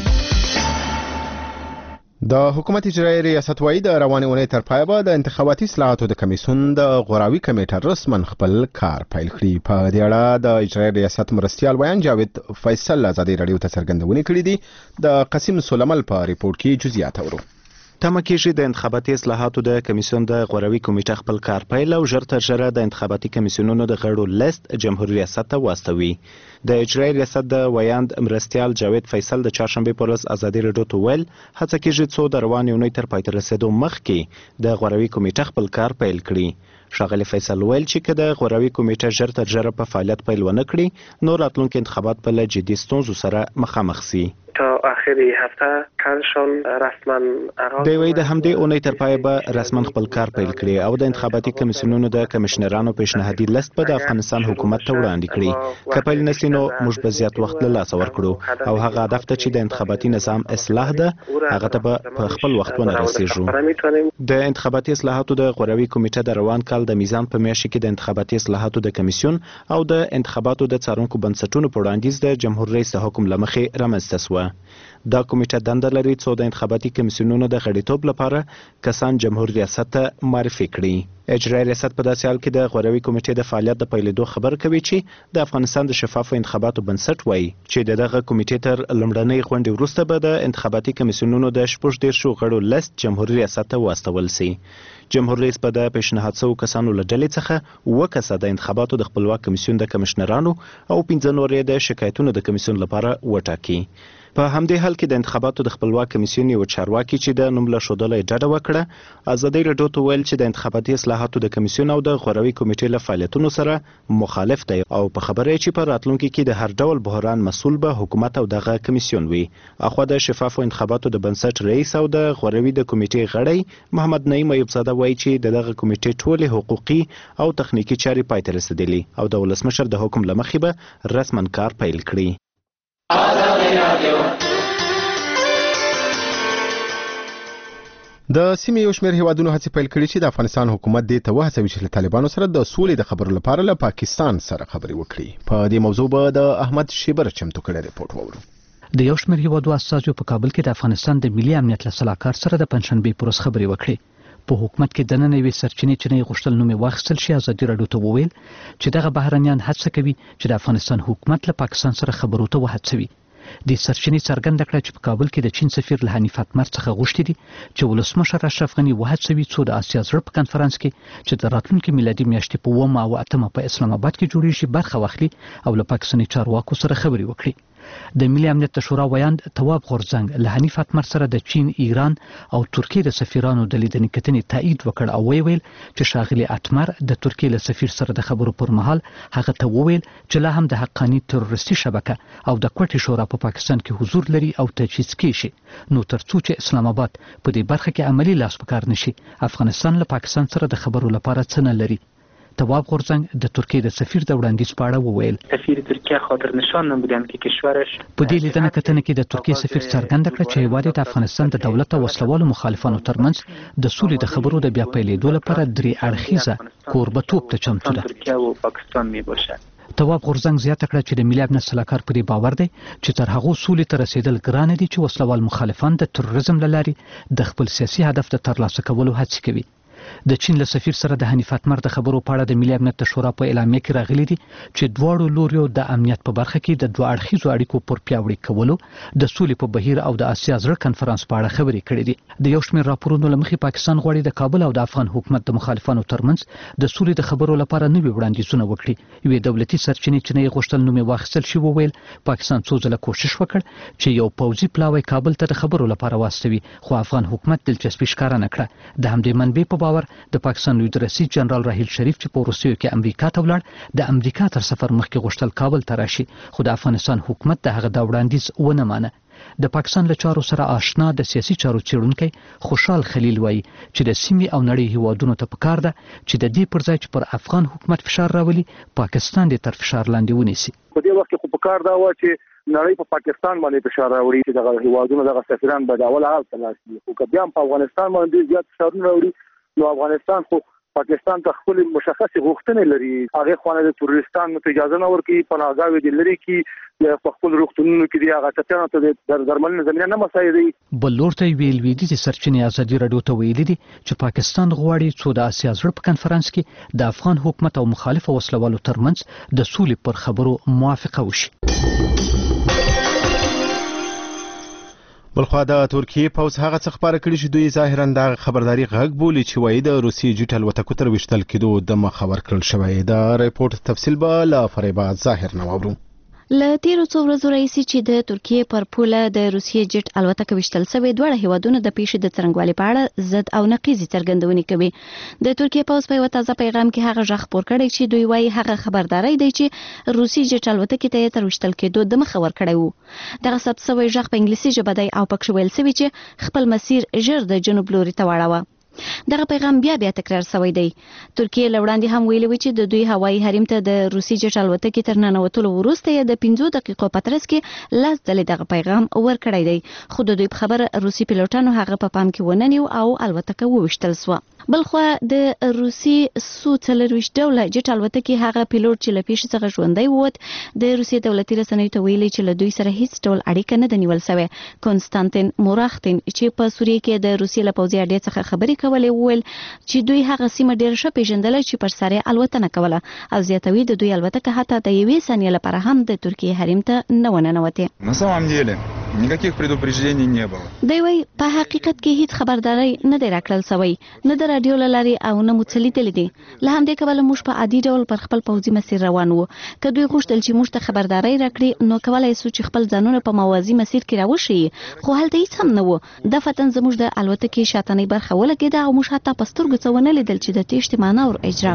د حکومت اجرایي ریاست وايي د روانې اونۍ تر پایه به د انتخاباتي اصلاحاتو د کمیسیون د غوراوي کمیټه رسما خپل کار پیل کړي. په دې اړه د اجرایي ریاست مرستیال بیان جاوید فیصل ازادي رادیو ته څرګندونې کړې دي. د قاسم سلیمل په ریپورت کې جزئیات اورو. تمه کېږي د انتخاباتي اصلاحاتو د کمیسیون د غوراوي کمیټه خپل کار پیل او ژر تر ژره د انتخاباتي کمیسیونونو د غړو لیست جمهوریت ریاست ته واستوي. د اجرایي ریاست د ویاند مرستیال جاوید فیصل د چهارشنبې په ورځ ازادي رادیو ته ویل هڅه کېږي څو د روانې اونۍ تر پای ته رسېدو مخکې د غوراوي کمیټه خپل کار پیل کړي. ښاغلی فیصل ویل چې که د غوراوي کمیټه ژر تر ژره په فعالیت پیل ونه کړي نو راتلونکي انتخابات به له جدي ستونزو سره مخامخ سي. تا آخر هفته کارشان رسما دی وی د همدې اونۍ تر پایه به رسما خپل کار پیل کړي او د انتخاباتي کمیسیونونو د کمشنرانو پیشنهادي لیست به د افغانستان حکومت ته وړاندې کړي. که پیل نشي نو موږ به زیات وخت له لاسه ورکړو او هغه هدف ته چې د انتخاباتي نظام اصلاح ده هغه ته به په خپل وخت ونه رسیږو. د انتخاباتي اصلاحاتو د غوراوي کمیټه د روان کال د میزان په میاشت کې د انتخاباتي اصلاحاتو د کمیسیون او د انتخاباتو د څارونکو بنسټونو په وړاندیز د جمهور رئیس د حکم له مخې رامنځته شوه. دا کمیټه دنده لري څو د انتخاباتي کمیسیونونو د غړیتوب لپاره کسان جمهور ریاست ته معرفي کړي. اجرایي ریاست په داسې حال کې د غوراوي کمیټې د فعالیت د پیلېدو خبر کوي چې د افغانستان د شفافو انتخاباتو بنسټ وایي چې د دغه کمیټې تر لومړنۍ غونډې وروسته به د انتخاباتي کمیسیونونو د شپږ دېرشو غړو لیست جمهور ریاست ته واستول سي. جمهور رئیس به د پیشنهاد شوو کسانو له ډلې څخه اووه کسه د انتخاباتو د خپلواک کمیسیون د کمشنرانو او پنځه نور یې د شکایتونو د کمیسیون لپاره وټاکي. په همدې حال کې د انتخاباتو د خپلواک کمیسیون یو چارواکي چې د نوم له ښودلو یې ډډه وکړه ازادي رادیو ته ویل چې د انتخاباتي اصلاحاتو د کمیسیون او د غوراوي کمیټې له فعالیتونو سره مخالف دی او په خبره یې چې په راتلونکي کې د هر ډول بحران مسؤل به حکومت او دغه کمیسیون وي. اخوا د شفافو انتخاباتو د بنسټ رئیس او د غوراوي د کمیټې غړی محمد نعیم ایوبزاده وایي چې د دغه کمیټې ټولې حقوقي او تخنیکی چارې پای ته رسېدلي او د ولسمشر د حکم له مخې به رسما کار پیل کړي. د سیمې یو شمېر هیوادونو هڅې پیل کړي چې د افغانستان حکومت دې ته وهڅوي چې له طالبانو سره د سولې د خبرو لپاره له پاکستان سره خبرې وکړي. په دې موضوع به د احمد شیبر چمتو کړی ریپورت وورو. د یو شمېر هیوادو استازو په کابل کې د افغانستان د ملي امنیت له سلاکار سره د پنځشنبې پر ورځ خبرې وکړې. په حکومت کې د نن یوې سرچینې چې نه غوښتل نوم واخیستل شي ازادي رادیو ته وویل چې دغه بهرنیان هڅه کوي چې د افغانستان حکومت له پاکستان سره خبرو ته وهڅوي. د سرچینې څرګنده کړه چې په کابل کې د چین سفیر له حنیف اتمر څخه غوښتي دي چې ولسمشر اشرف غني وهڅوي څو د آسیا زړه په کنفرانس کې چې د راتلونکي میلادي میاشتې په اوومه او اتمه په اسلام آباد کې جوړیږي برخه واخلي او له پاکستاني چارواکو سره خبرې وکړي. د ملي امنیت شورا ویاند تواب غورځنګ له حنیف اتمر سره د چین، ایران او ترکیې د سفیرانو د لیدنې کتنې تایید وکړ او ویل چې ښاغلي اتمر د ترکیې له سفیر سره د خبرو پر مهال هغه ته وویل چې لا هم د حقاني تروریستي شبکه او د کوټې شورا په پاکستان کې حضور لري او تجهیز کیږي، نو ترڅو چې اسلام آباد په دې برخه کې عملی لاس په کار نشي افغانستان له پاکستان سره د خبرو لپاره څه نه لري. تواب غورځنګ د ترکیې د سفیر د وړاندیز په اړه وویل سفیر ترکیه خاطر نشان نمودند که کشورش په دې لیدنه کتنه کې د ترکیې سفیر څرګنده کړه چې هیواد د افغانستان د دولت او وسلوالو مخالفانو ترمنځ د سولې د خبرو د بیا پیلېدو لپاره درې اړخیزه کوربتوب ته چمتو ده. ترکیه او پاکستان میباشد. تواب غورځنګ زیاته کړه چې د ملي امنیت سلاکار په دې باور دی چې تر هغو سولې ته رسیدل ګرانه دي چې وسلوال مخالفان د تروریزم له لارې د خپل سیاسي هدف د ترلاسه کولو هڅې کوي. د چین له سفیر سره د حنیف اتمر د خبرو په اړه د ملي امنیت شورا په اعلامیه کې راغلي دي چې دواړو لوریو د امنیت په برخه کې د دوه اړخیزو اړیکو پر پیاوړي کولو، د سولې په بهیر او د آسیا زړه کنفرانس په اړه خبرې کړې دي. د یو شمېر راپورونو له مخې پاکستان غواړي د کابل او د افغان حکومت د مخالفانو ترمنځ د سولې د خبرو لپاره نوي وړاندیزونه وکړي. یوې دولتي سرچینې چې نه یې غوښتل نوم یې واخیستل شي وویل پاکستان څو ځله کوشش وکړ چې یو پوځي پلاوی کابل ته د خبرو لپاره واستوي، خو افغان حکومت دلچسپي ښکاره نه کړه. د همدې منبع په باور د پاکستان لوی رئیس جنرال راحیل شریف چې په وروستیو کې امریکا ته ولاړ د امریکا تر سفر مخکې غوښتل کابل ته راشي، خو د افغانستان حکومت د هغه دا وړاندیز ونه مانه. د پاکستان له چارو سره آشنا د سیاسي چارو څېړونکی خوشحال خلیل وایي چې د سیمې او نړۍ هیوادونو ته پکار ده چې د دې پر ځای چې پر افغان حکومت فشار راولي پاکستان دې تر فشار لاندې ونیسي. په دې وخت کې خو پکار دا و چې نړۍ په پاکستان باندې فشار راوړي چې دغه هیوادونو دغه سفیران به د اول حال تلاسي، خو که بیا په افغانستان باندې زیات فشارونه راوړي نو افغانستان خو پاکستان ته خپل مشخص غوښتنې لري، هغه خو نه د تروریستانو ته اجازه نه ورکوي پناهګاوې دي لري کې په خپل روغتونونو کې دي هغه ټپیانو ته د درملنې زمینه نه مساعدوي. بل لور ته ویل لویدیځې سرچینې ازادي راډیو ته ویلي دي چې پاکستان غواړي څو د آسیا زړه په کنفرانس کې د افغان حکومت او مخالف وسلوالو ترمنځ د سولې پر خبرو موافقه وشي. بلخوا د ترکیې پوځ هغه څه خبره کړي چې دوی ظاهرا د خبرداري غږ بولي چې وایي د روسي جټ الوتکو تر وشتل کېدو د مخور کړل شوی. د ریپورت تفصیل به له فریبا ظاهر نه واورو. له تیرو څو ورځو راهیسې چې د ترکیې پر پوله د روسیې جټ الوتکه وشتل شوې، دواړه هیوادونه د پیښې د څرنګوالي په اړه ضد او نقیضې څرګندونې کوي. د ترکیې پوځ په یو تازه پیغام کې هغه ژغ خپور کړی چې دوی وايي هغه خبرداري دی چې روسي جټ الوتکې ته تر وشتل کېدو د مخ ور کړی وو. دغه ثبت شوی ژغ په انګلیسي ژبه دی او پکښ ویل شوی چې خپل مسیر ژر د جنوب لوري ته واړوه. دغه پیغام بیا بیا تکرار شوی دی. ترکیه لوړاندې هم ویلي و چې د دوی هوایي حریم ته د روسي جټ الوتکې تر ننوتلو وروسته یې د پنځو دقیقو په ترڅ کې لاس ځلې دغه پیغام ورکړی دی، خو د دوی په خبره روسي پیلوټانو هغه په پام کې ونه نیو او الوتکه وویشتل شوه. بلخوا د روسي سو څلرویشت ډوله جټ الوتکې هغه پیلوټ چې له پیښې څخه ژوندی ووت د روسي دولتي رسنیو ته ویلي چې له دوی سره هیڅ ډول اړیکه نه ده نیول شوې. کنستانتین موراختین چې په سوریه کې د روسي له پوځي اډې څخه خبرې کولې وویل چې دوی هغه سیمه ډېر ښه پیژندله چې پر سر یې الوتنه کوله او زیاتوي د دوی الوتکه حتی د یوې ثانیې لپاره هم د ترکیې حریم ته نه وننوتې. На самом деле никаких предупреждений не было. دوی وايي په حقیقت کې هیڅ خبرداري نه دی راکړل شوی، نه د رادیو له لارې او نه مو څه لیدلي دي. له همدې کبله موږ په عادي ډول پر خپل پوځي مسیر روان وو. که دوی غوښتل چې موږ ته خبرداري راکړي نو کولی سو چې خپل ځانونه په موازي مسیر کې راوښیي، خو هلته هیڅ هم نه وو. دفتن زموږ د الوتکې شاتنۍ برخه ولګېده او موږ حتی په سترګو څه ونه لیدل چې د تېښتې مانور اجرا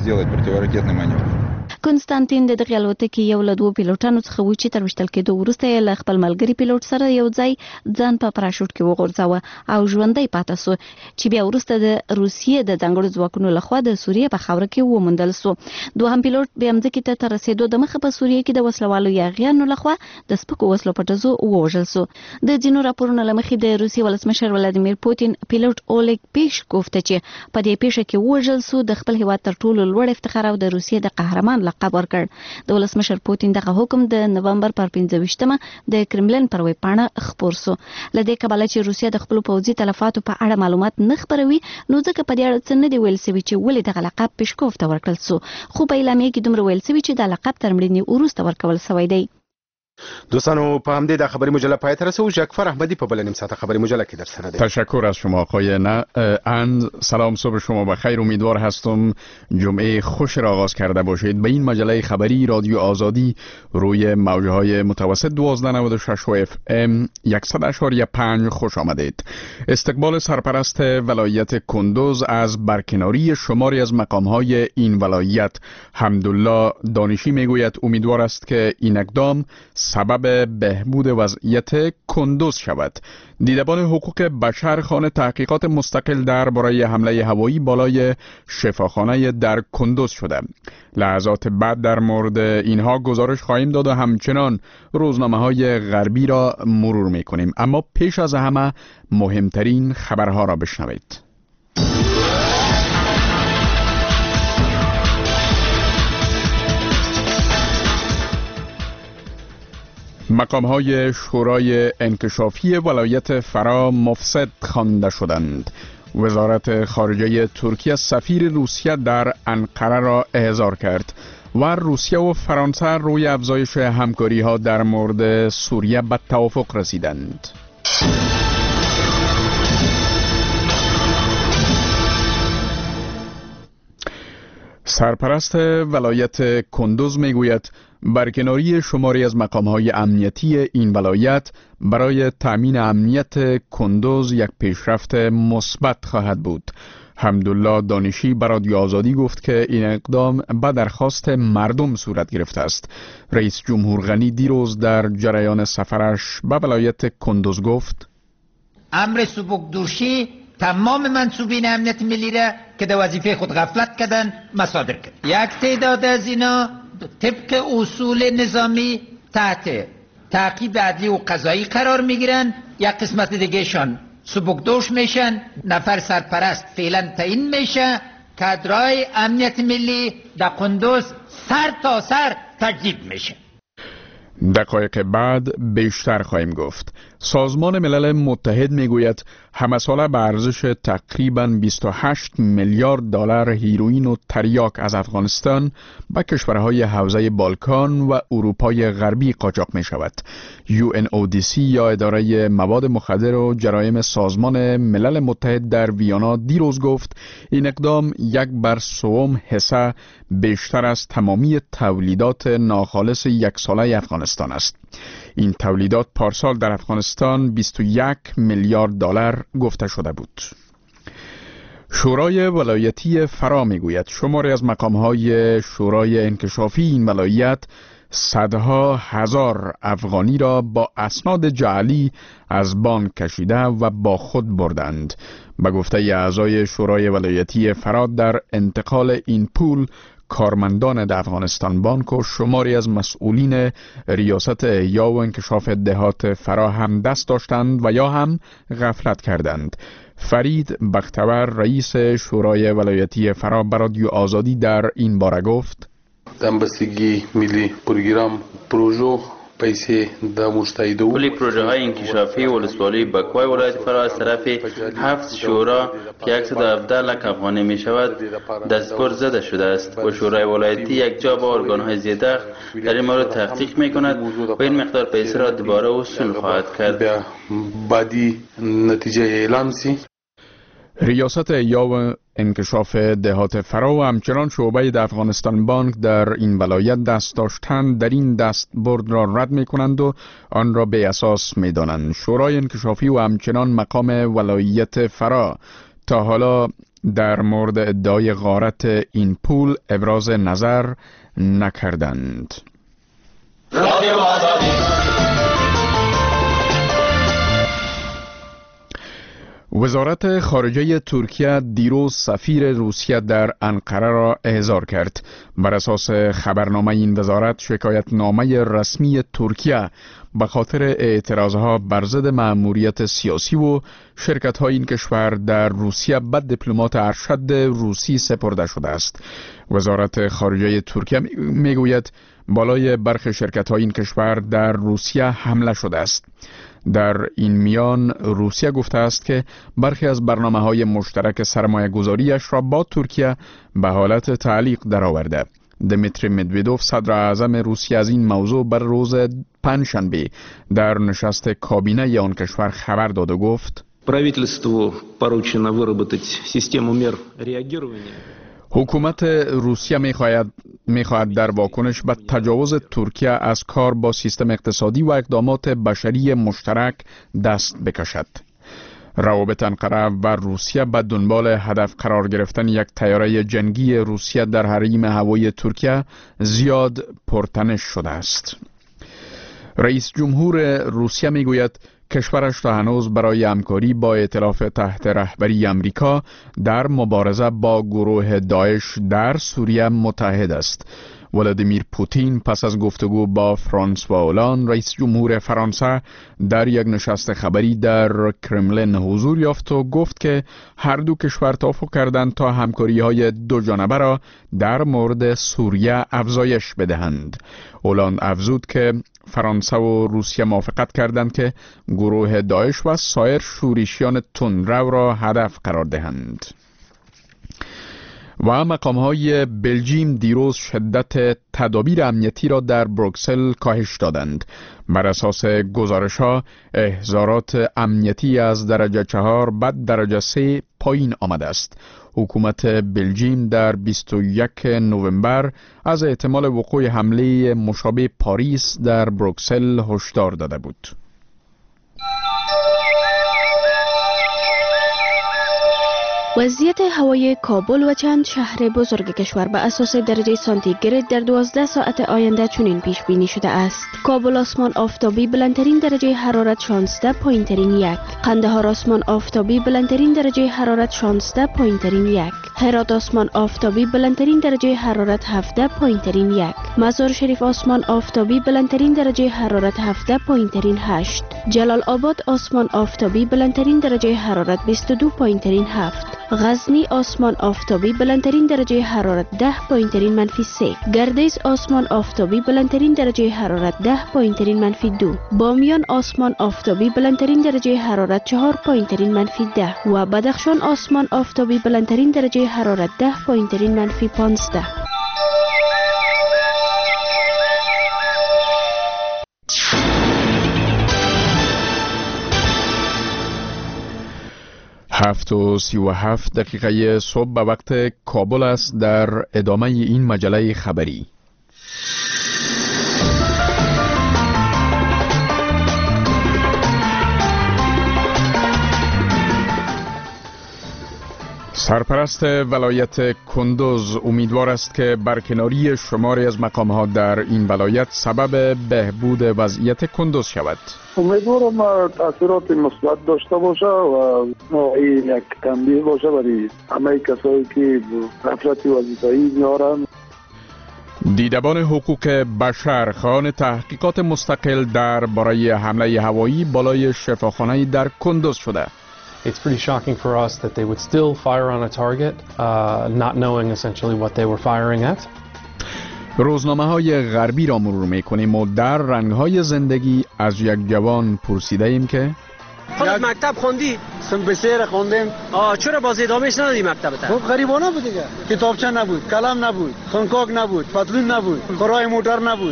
کړو. کنستانتین د دغه الوتکې یو له دوه پیلوټانو څخه و چې تر وشتل کېدو وروسته یې له خپل ملګري پیلوټ سره یو ځای ځان په پراشوټ کې وغورځاوه او ژوندی پاتې سو، چې بیا وروسته د روسیې د ځانګړو ځواکونو لخوا د سوریې په خاوره کې وموندل سو. دوهم پیلوټ بیا مځکې ته تر رسېدو د مخه په سوریې کې د وسلوالو یاغیانو لخوا د سپکو وسلو په ډزو ووژل سو. د ځینو راپورونو له مخې د روسیې ولسمشر ولادیمیر پوتین پیلوټ اولګ پیشکوف ته چې په دې پیښه کې ووژل سو د خپل هیواد تر ټولو لوړ افتخار او د روسیې د قهرمان لقب ورکړ. د ولسمشر پوتین دغه حکم د نومبر پر پنځه ویشتمه د کرملین پر ویب پاڼه خپور سو. لدې کبله چې روسیه د خپل پوځي تلفاتو په اړه معلومات نه خپروي نو ځکه په دې اړه څه نه دی ویل شوی چې ولې دغه لقب پیشکوف ته ورکړل سو، خو په اعلامیه کې دومره ویل شوی چې دا لقب تر مړینې وروسته ورکول شوی دی. دوستانو په همدې د خبري مجله پای ته رسو. جعفر احمدی په بل نیم ساعت خبري مجله کې در سره دی. تشکر از شما آقای نه اند. سلام، صبح شما بخیر. امیدوار هستم جمعه خوش را آغاز کرده باشید. به این مجله خبری رادیو آزادی روی موجهای متوسط دوازده نود و شش و اف ام صد و پنج خوش آمدید. استقبال سرپرست ولایت کندوز از برکناری شماری از مقامهای این ولایت حمدالله دانشی میگوید امیدوار است که این اقدام سبب بهبود وضعیت کندوز شود. دیدبان حقوق بشر خانه تحقیقات مستقل درباره حمله هوایی بالای شفاخانه در کندوز شده. لحظات بعد در مورد اینها گزارش خواهیم داد و همچنان روزنامه‌های غربی را مرور می‌کنیم. اما پیش از همه مهمترین خبرها را بشنوید. مقام‌های شورای انکشافی ولایت فرا مفسد خوانده شدند. وزارت خارجه ترکیه سفیر روسیه در انقره را احضار کرد و روسیه و فرانسه روی افزایش همکاری‌ها در مورد سوریه به توافق رسیدند. سرپرست ولایت کندوز میگوید برکناری شماری از مقام‌های امنیتی این ولایت برای تأمین امنیت کندوز یک پیشرفت مثبت خواهد بود. حمدالله دانشی به رادیو آزادی گفت که این اقدام به درخواست مردم صورت گرفته است. رئیس جمهور غنی دیروز در جریان سفرش به ولایت کندوز گفت امر سبکدوشی تمام منصوبین امنیت ملی را که در وظیفه خود غفلت کردن مصادر کرد. یک تعداد از اینا طبق اصول نظامی تحت تعقیب عدلی و قضایی قرار میگیرن، یک قسمت دیگه شان سبکدوش میشن. نفر سرپرست فعلا تعیین میشه. کادرای امنیت ملی در قندوز سر تا سر تجدید میشه. دقایق بعد بیشتر خواهیم گفت. سازمان ملل متحد میگوید همه ساله به ارزش تقریباً بیست و هشت میلیارد دلار هیروئین و تریاک از افغانستان به کشورهای حوزه بالکان و اروپای غربی قاچاق می شود. یو ان او دی سی یا اداره مواد مخدر و جرایم سازمان ملل متحد در ویانا دیروز گفت این اقدام یک بر سوم حصه بیشتر از تمامی تولیدات ناخالص یک ساله افغانستان است. این تولیدات پارسال در افغانستان بیست و یک میلیارد دلار گفته شده بود. شورای ولایتی فرا میگوید شماری از مقام‌های شورای انکشافی این ولایت صدها هزار افغانی را با اسناد جعلی از بانک کشیده و با خود بردند. به گفته اعضای شورای ولایتی فرا در انتقال این پول کارمندان در افغانستان بانک و شماری از مسئولین ریاست احیا و انکشاف دهات فرا هم دست داشتند و یا هم غفلت کردند. فرید بختور رئیس شورای ولایتی فرا به رادیو آزادی در این باره گفت دنبستگی ملی پروگرام پروژو پیسې د مستعدو کلی پروژه های انکشافی ولسوالی بکوای ولایت فرا از طرف هفت شورا که صد و هفده لک افغانی می شود دستگیر زده شده است و شورای ولایتی یک جا با ارگان های زیاده در این مورد تحقیق می کند و این مقدار پیسه را دوباره وصول خواهد کرد. بعدی نتیجه اعلام سی. ریاست احیا و انکشاف دهات فرا و همچنان شعبه افغانستان بانک در این ولایت دست داشتن در این دستبرد را رد می کنند و آن را به اساس می دانند. شورای انکشافی و همچنان مقام ولایت فرا تا حالا در مورد ادعای غارت این پول ابراز نظر نکردند. رادیو آزادی. وزارت خارجه ترکیه دیروز سفیر روسیه در انقره را احضار کرد. بر اساس خبرنامه این وزارت شکایتنامه رسمی ترکیه به خاطر اعتراضها بر ضد مأموریت سیاسی و شرکت‌های این کشور در روسیه به دیپلمات ارشد روسی سپرده شده است. وزارت خارجه ترکیه میگوید بالای برخی شرکت‌های این کشور در روسیه حمله شده است. در این میان روسیه گفته است که برخی از برنامه‌های مشترک سرمایه‌گذاریش را با ترکیه به حالت تعلیق درآورده. دمیتری مدویدوف صدر اعظم روسیه از این موضوع بر روز پنجشنبه در نشست کابینه آن کشور خبر داد و گفت правительству поручено выработать систему мер реагирования. حکومت روسیه می‌خواهد می‌خواهد در واکنش به تجاوز ترکیه از کار با سیستم اقتصادی و اقدامات بشری مشترک دست بکشد. روابط انقره و روسیه به دنبال هدف قرار گرفتن یک طیاره جنگی روسیه در حریم هوایی ترکیه زیاد پرتنش شده است. رئیس جمهور روسیه میگوید کشورش تا هنوز برای همکاری با ائتلاف تحت رهبری امریکا در مبارزه با گروه داعش در سوریه متحد است. ولادیمیر پوتین پس از گفتگو با فرانسوا اولان رئیس جمهور فرانسه در یک نشست خبری در کرملین حضور یافت و گفت که هر دو کشور توافق کردند تا همکاری‌های دو جانبه را در مورد سوریه افزایش بدهند. اولان افزود که فرانسه و روسیه موافقت کردند که گروه داعش و سایر شورشیان تندرو را هدف قرار دهند. و مقام‌های بلژیم دیروز شدت تدابیر امنیتی را در بروکسل کاهش دادند. بر اساس گزارش‌ها احضارات امنیتی از درجه چهار به درجه سه پایین آمده است. حکومت بلژیم در بیست و یکم نوامبر از احتمال وقوع حمله مشابه پاریس در بروکسل هشدار داده بود. وضعیت هوای کابل و چند شهر بزرگ کشور به اساس درجه سانتیگراد در دوازده ساعت آینده چنین پیش بینی شده است. کابل آسمان آفتابی بلندترین درجه حرارت شانزده پایین ترین یک، قندهار آسمان آفتابی بلندترین درجه حرارت شانزده پایین ترین یک، هرات آسمان آفتابی بلندترین درجه حرارت هفده پایین ترین یک، مزار شریف آسمان آفتابی بلندترین درجه حرارت هفده پایین ترین هشت، جلال آباد آسمان آفتابی بلندترین درجه حرارت بیست و دو پایین ترین هفت، غزنی آسمان آفتابی بلندترین درجه حرارت ده پایین ترین منفی سه، گردیز آسمان آفتابی بلندترین درجه حرارت ده پایین ترین منفی دو، بامیان آسمان آفتابی بلندترین درجه حرارت چهار پایین ترین منفی ده و بدخشان آسمان آفتابی بلندترین درجه حرارت ده پایین ترین منفی پانزده. هفت و سی و هفت دقیقه صبح به وقت کابل است. در ادامه این مجله خبری سرپرست ولایت کندوز امیدوار است که برکناری شماری از مقام‌ها در این ولایت سبب بهبود وضعیت کندوز شود. امیدوارم تاثیرات مثبت داشته باشه و این یک تنبیه باشه برای همه کسایی که غفلت وظیفه‌ای میارن. دیدبان حقوق بشر خواهان تحقیقات مستقل در برای حمله هوایی بالای شفاخانه در کندوز شده. It's pretty shocking for us that they would still fire on a target, uh, not knowing essentially what they were firing at. روزنامه های غربی را مرور میکنیم و در رنگ های زندگی از یک جوان پرسیده ایم که خودت مکتب خوندی؟ سمپسه را خوندیم. آه چرا باز ادامهش ندادی مکتبت؟ خب غریبانه بود دیگه. کتابچه نبود، قلم نبود، خنکاک نبود، پتلون نبود، کرای موتر نبود.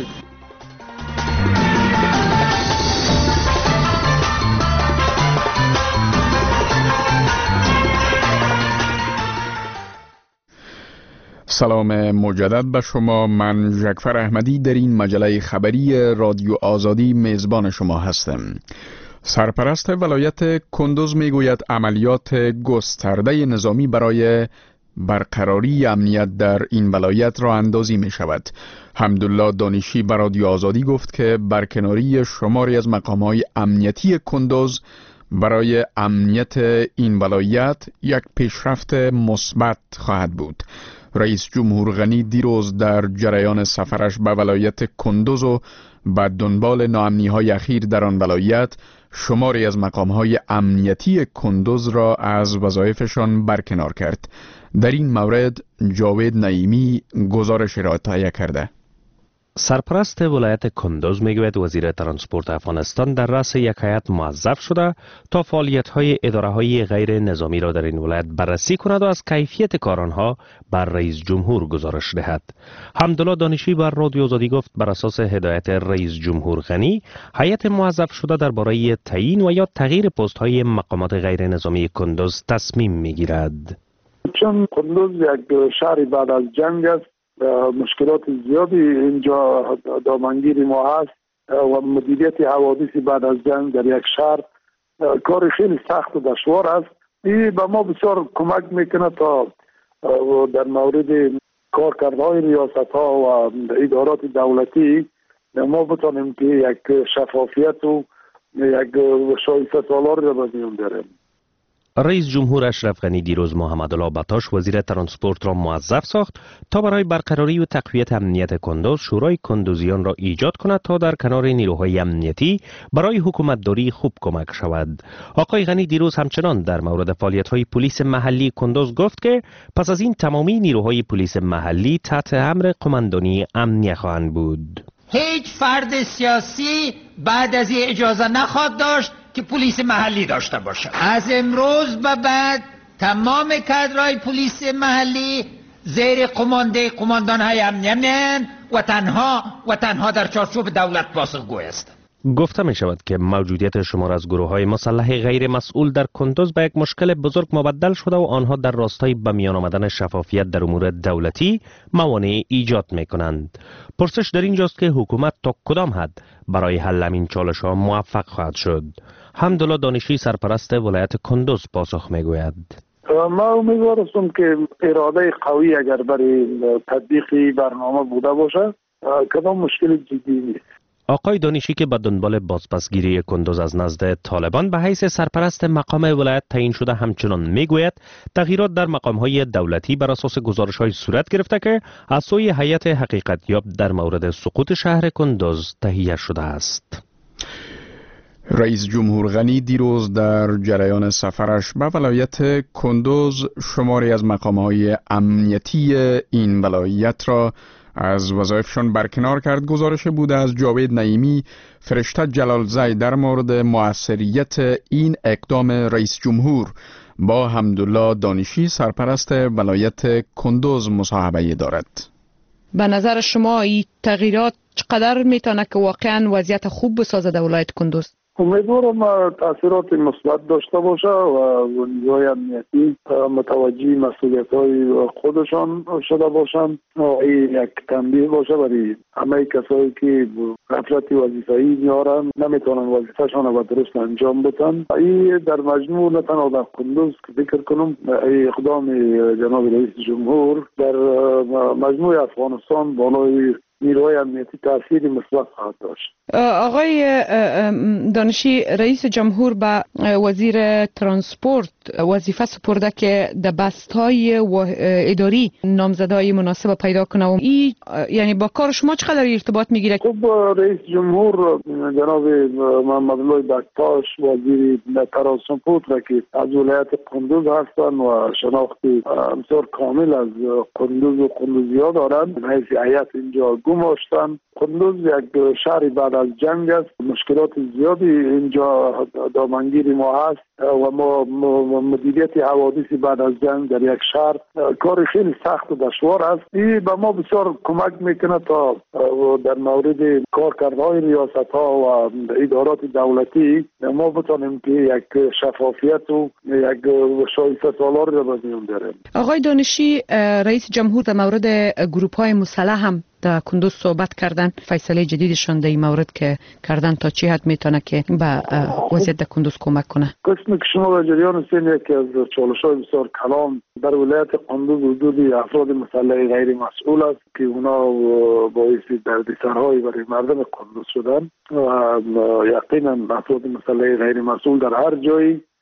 سلام مجدد به شما. من ژکفر احمدی در این مجله خبری رادیو آزادی میزبان شما هستم. سرپرست ولایت کندوز میگوید عملیات گسترده نظامی برای برقراری امنیت در این ولایت را اندازی می شود. حمدالله دانشی به رادیو آزادی گفت که برکناری شماری از مقام‌های امنیتی کندوز برای امنیت این ولایت یک پیشرفت مثبت خواهد بود. رئیس جمهور غنی دیروز در جریان سفرش به ولایت کندوز و به دنبال ناامنی‌های اخیر در آن ولایت شماری از مقام‌های امنیتی کندوز را از وظایفشان برکنار کرد. در این مورد جاوید نعیمی گزارش را تهیه کرده. سرپرست ولایت کندوز میگوید وزیر ترانسپورت افغانستان در رأس یک هیئت موظف شده تا فعالیت‌های اداره‌های غیر نظامی را در این ولایت بررسی کند و از کیفیت کار آنها بر رئیس جمهور گزارش دهد. حمدالله دانشی بر رادیو آزادی گفت بر اساس هدایت رئیس جمهور غنی هیئت موظف شده درباره تعیین و یا تغییر پست‌های مقامات غیر نظامی کندوز تصمیم می‌گیرد. چون کندوز یک شهر بعد از جنگ است، مشکلات زیادی اینجا دامنگیری ما هست و مدیریت حوادث بعد از جنگ در یک شهر کار خیلی سخت و دشوار است. این به ما بسیار کمک میکنه تا در مورد کارکردهای ریاست ها و ادارات دولتی ما بتانیم که یک شفافیت و یک شایسته سالار را به میان بیاریم. رئیس جمهور اشرف غنی دیروز محمدالله بطاش وزیر ترانسپورت را موظف ساخت تا برای برقراری و تقویت امنیت کندوز شورای کندوزیان را ایجاد کند تا در کنار نیروهای امنیتی برای حکومتداری خوب کمک شود. آقای غنی دیروز همچنان در مورد فعالیت‌های پلیس محلی کندوز گفت که پس از این تمامی نیروهای پلیس محلی تحت امر قماندانی امنیه خواهند بود. هیچ فرد سیاسی بعد از این اجازه نخواهد داشت که پلیس محلی داشته باشه. از امروز به بعد تمام کادرهای پلیس محلی زیر قمانده قماندان‌های امنیه میان و تنها و تنها در چارچوب دولت پاسخگوی است. گفته می شود که موجودیت شمار از گروه های مسلح غیر مسئول در کندوز به یک مشکل بزرگ مبدل شده و آنها در راستای به میان آمدن شفافیت در امور دولتی موانع ایجاد می کنند. پرسش در اینجاست که حکومت تا کدام حد برای حل همین چالش ها موفق خواهد شد. حمدالله دانشی سرپرست ولایت کندوز پاسخ می گوید. ما امیدوار هستم که اراده قوی اگر برای تطبیق برنامه بوده باشه کدام مشکل جدی نیست. آقای دانشی که به دنبال بازپسگیری کندوز از نزد طالبان به حیث سرپرست مقام ولایت تعیین شده همچنان میگوید تغییرات در مقام‌های دولتی بر اساس گزارش‌های صورت گرفته که از سوی هیئت حقیقتیاب در مورد سقوط شهر کندوز تهیه شده است. رئیس جمهور غنی دیروز در جریان سفرش به ولایت کندوز شماری از مقام‌های امنیتی این ولایت را از وظایفشان برکنار کرد. گزارش بوده از جاوید نعیمی، فرشته جلالزی در مورد موثریت این اقدام رئیس جمهور با حمدالله دانشی سرپرست ولایت کندوز مصاحبه دارد. به نظر شما این تغییرات چقدر میتونه که واقعا وضعیت خوب بسازه در ولایت کندوز؟ امیدوارم تاثیرات مثبت داشته باشه و نیروهای امنیتی متوجه مسئولیت‌های خودشان شده باشند. این یک تنبیه باشه برای همه کسایی که غفلت وظیفه‌ای میارن نمیتونن وظیفه‌شان را به درست انجام بدن. این در مجموع نه تنها در کندوز که فکر کنم این اقدام جناب رئیس جمهور در مجموع افغانستان بالای نیروهای امنیتی تأثیری مثبت خواهد داشت. آقای دانشی، رئیس جمهور به وزیر ترانسپورت وظیفه سپرده که در بست‌های اداری نامزدهای مناسب پیدا کنه و این یعنی با کار شما چقدر ارتباط میگیره؟ خب رئیس جمهور جناب محمدالله بطاش وزیر ترانسپورت را که از ولایت کندوز هستن و شناخت بسیار کامل از کندوز و کندوزی‌ها دارند، حیث هیئت اینجا گماشتن. کندوز یک شهر بعد از جنگ است، مشکلات زیادی اینجا دامنگیری ما هست و ما مدیریت حوادث بعد از جنگ در یک شهر کار خیلی سخت و دشوار است. این به ما بسیار کمک میکنه تا در مورد کارکردهای ریاست ها و ادارات دولتی ما بتانیم که یک شفافیت و یک شایسته سالار را به میان بیاریم. آقای دانشی، رئیس جمهور در مورد گروپ های مسلح هم در کندوز صحبت کردن. فیصله جدیدشان در این مورد که کردن تا چه حد میتونه که به وضعیت در کندوز کمک کنه؟ قسمی که شما در جریان هستین یکی از چالش‌های بسیار کلان در ولایت کندوز وجود افراد مسلح غیر مسئول است که اونا باعث دردسرهای برای مردم کندوز شدن و یقینا افراد مسلح غیر مسئول در هر جایی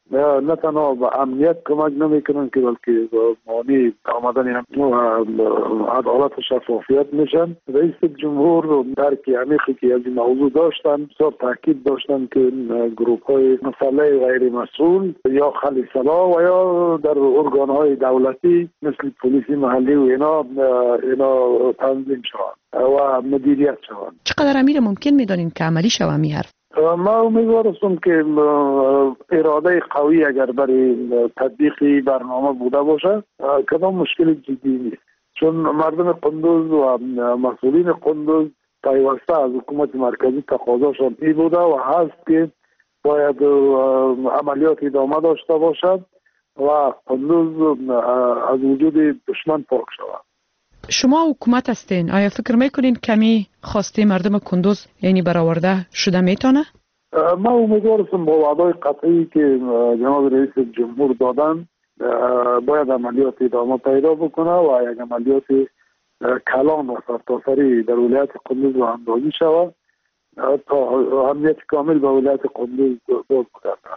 نه تنها به امنیت کمک نمیکنن که بلکه مانع آمدن عدالت و شفافیت میشن. رئیس جمهور درک عمیقی که از این موضوع داشتن، بسیار تاکید داشتن که گروه های مسئله غیر مسئول یا خلیصلا و یا در ارگان های دولتی مثل پلیس محلی و اینا اینا تنظیم شوند و مدیریت شوند. چقدر امیر ممکن میدانین که عملی شوه می حرف؟ ما امیدوار هستم که اراده قوی اگر برای تطبیق برنامه بوده باشه کدام مشکل جدی نیست، چون مردم قندوز و مسئولین قندوز پیوسته از حکومت مرکزی تقاضاشان این بوده و هست که باید عملیات ادامه داشته باشد و قندوز از وجود دشمن پاک شود. شما حکومت هستین، آیا فکر میکنین کمی خواسته مردم کندوز یعنی برآورده شده میتونه؟ ما امیدوار هستم با وعده قطعی که جناب رئیس جمهور دادن باید عملیات ادامه پیدا بکنه و یک عملیات کلان و سرتاسری در ولایت قندوز و اندازی شود تا امنیت کامل به ولایت قندوز داد بکنه.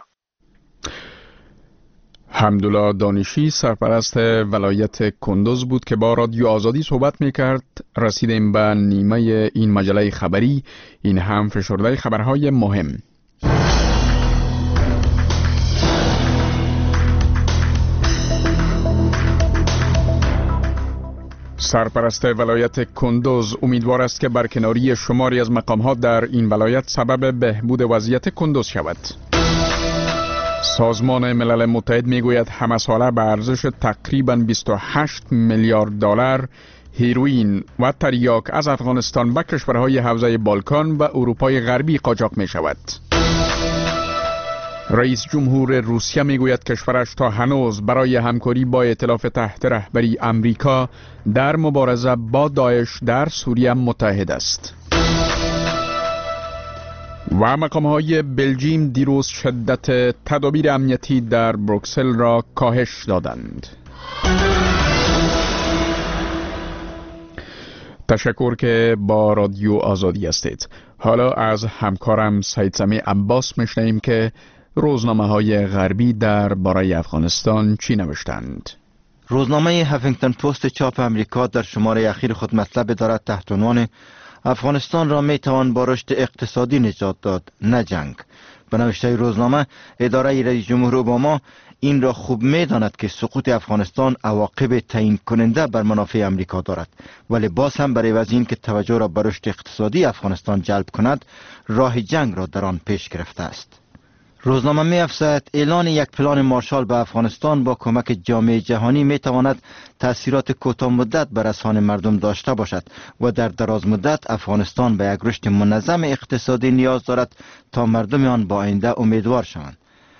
حمدالله دانشی سرپرست ولایت کندوز بود که با رادیو آزادی صحبت میکرد. رسیدیم به نیمه این مجله خبری. این هم فشرده خبرهای مهم. سرپرست ولایت کندوز امیدوار است که برکناری شماری از مقام‌ها در این ولایت سبب بهبود وضعیت کندوز شود. سازمان ملل متحد میگوید همه ساله به ارزش تقریباً بیست و هشت میلیارد دلار هیروئین و تریاک از افغانستان به کشورهای حوزه بالکان و اروپای غربی قاچاق می شود. رئیس جمهور روسیه میگوید کشورش تا هنوز برای همکاری با ائتلاف تحت رهبری امریکا در مبارزه با داعش در سوریه متحد است. و مقام‌های بلژیم دیروز شدت تدابیر امنیتی در بروکسل را کاهش دادند. تشکر که با رادیو آزادی هستید. حالا از همکارم سید سمیع عباس میشنویم که روزنامه‌های غربی در باره افغانستان چی نوشتند. روزنامه هفینگتن پست چاپ امریکا در شماره اخیر خود مطلب دارد تحت عنوان افغانستان را می توان با رشد اقتصادی نجات داد، نه جنگ. به نوشته روزنامه، اداره رئیس جمهور اوباما این را خوب می داند که سقوط افغانستان عواقب تعیین کننده بر منافع امریکا دارد، ولی باز هم برای عوض این که توجه را به رشد اقتصادی افغانستان جلب کند، راه جنگ را در آن پیش گرفته است. روزنامه می افزاید اعلان یک پلان مارشال به افغانستان با کمک جامعه جهانی می تواند تأثیرات کوتاه مدت بر اذهان مردم داشته باشد و در دراز مدت افغانستان به یک رشد منظم اقتصادی نیاز دارد تا مردم آن با آینده امیدوار شوند.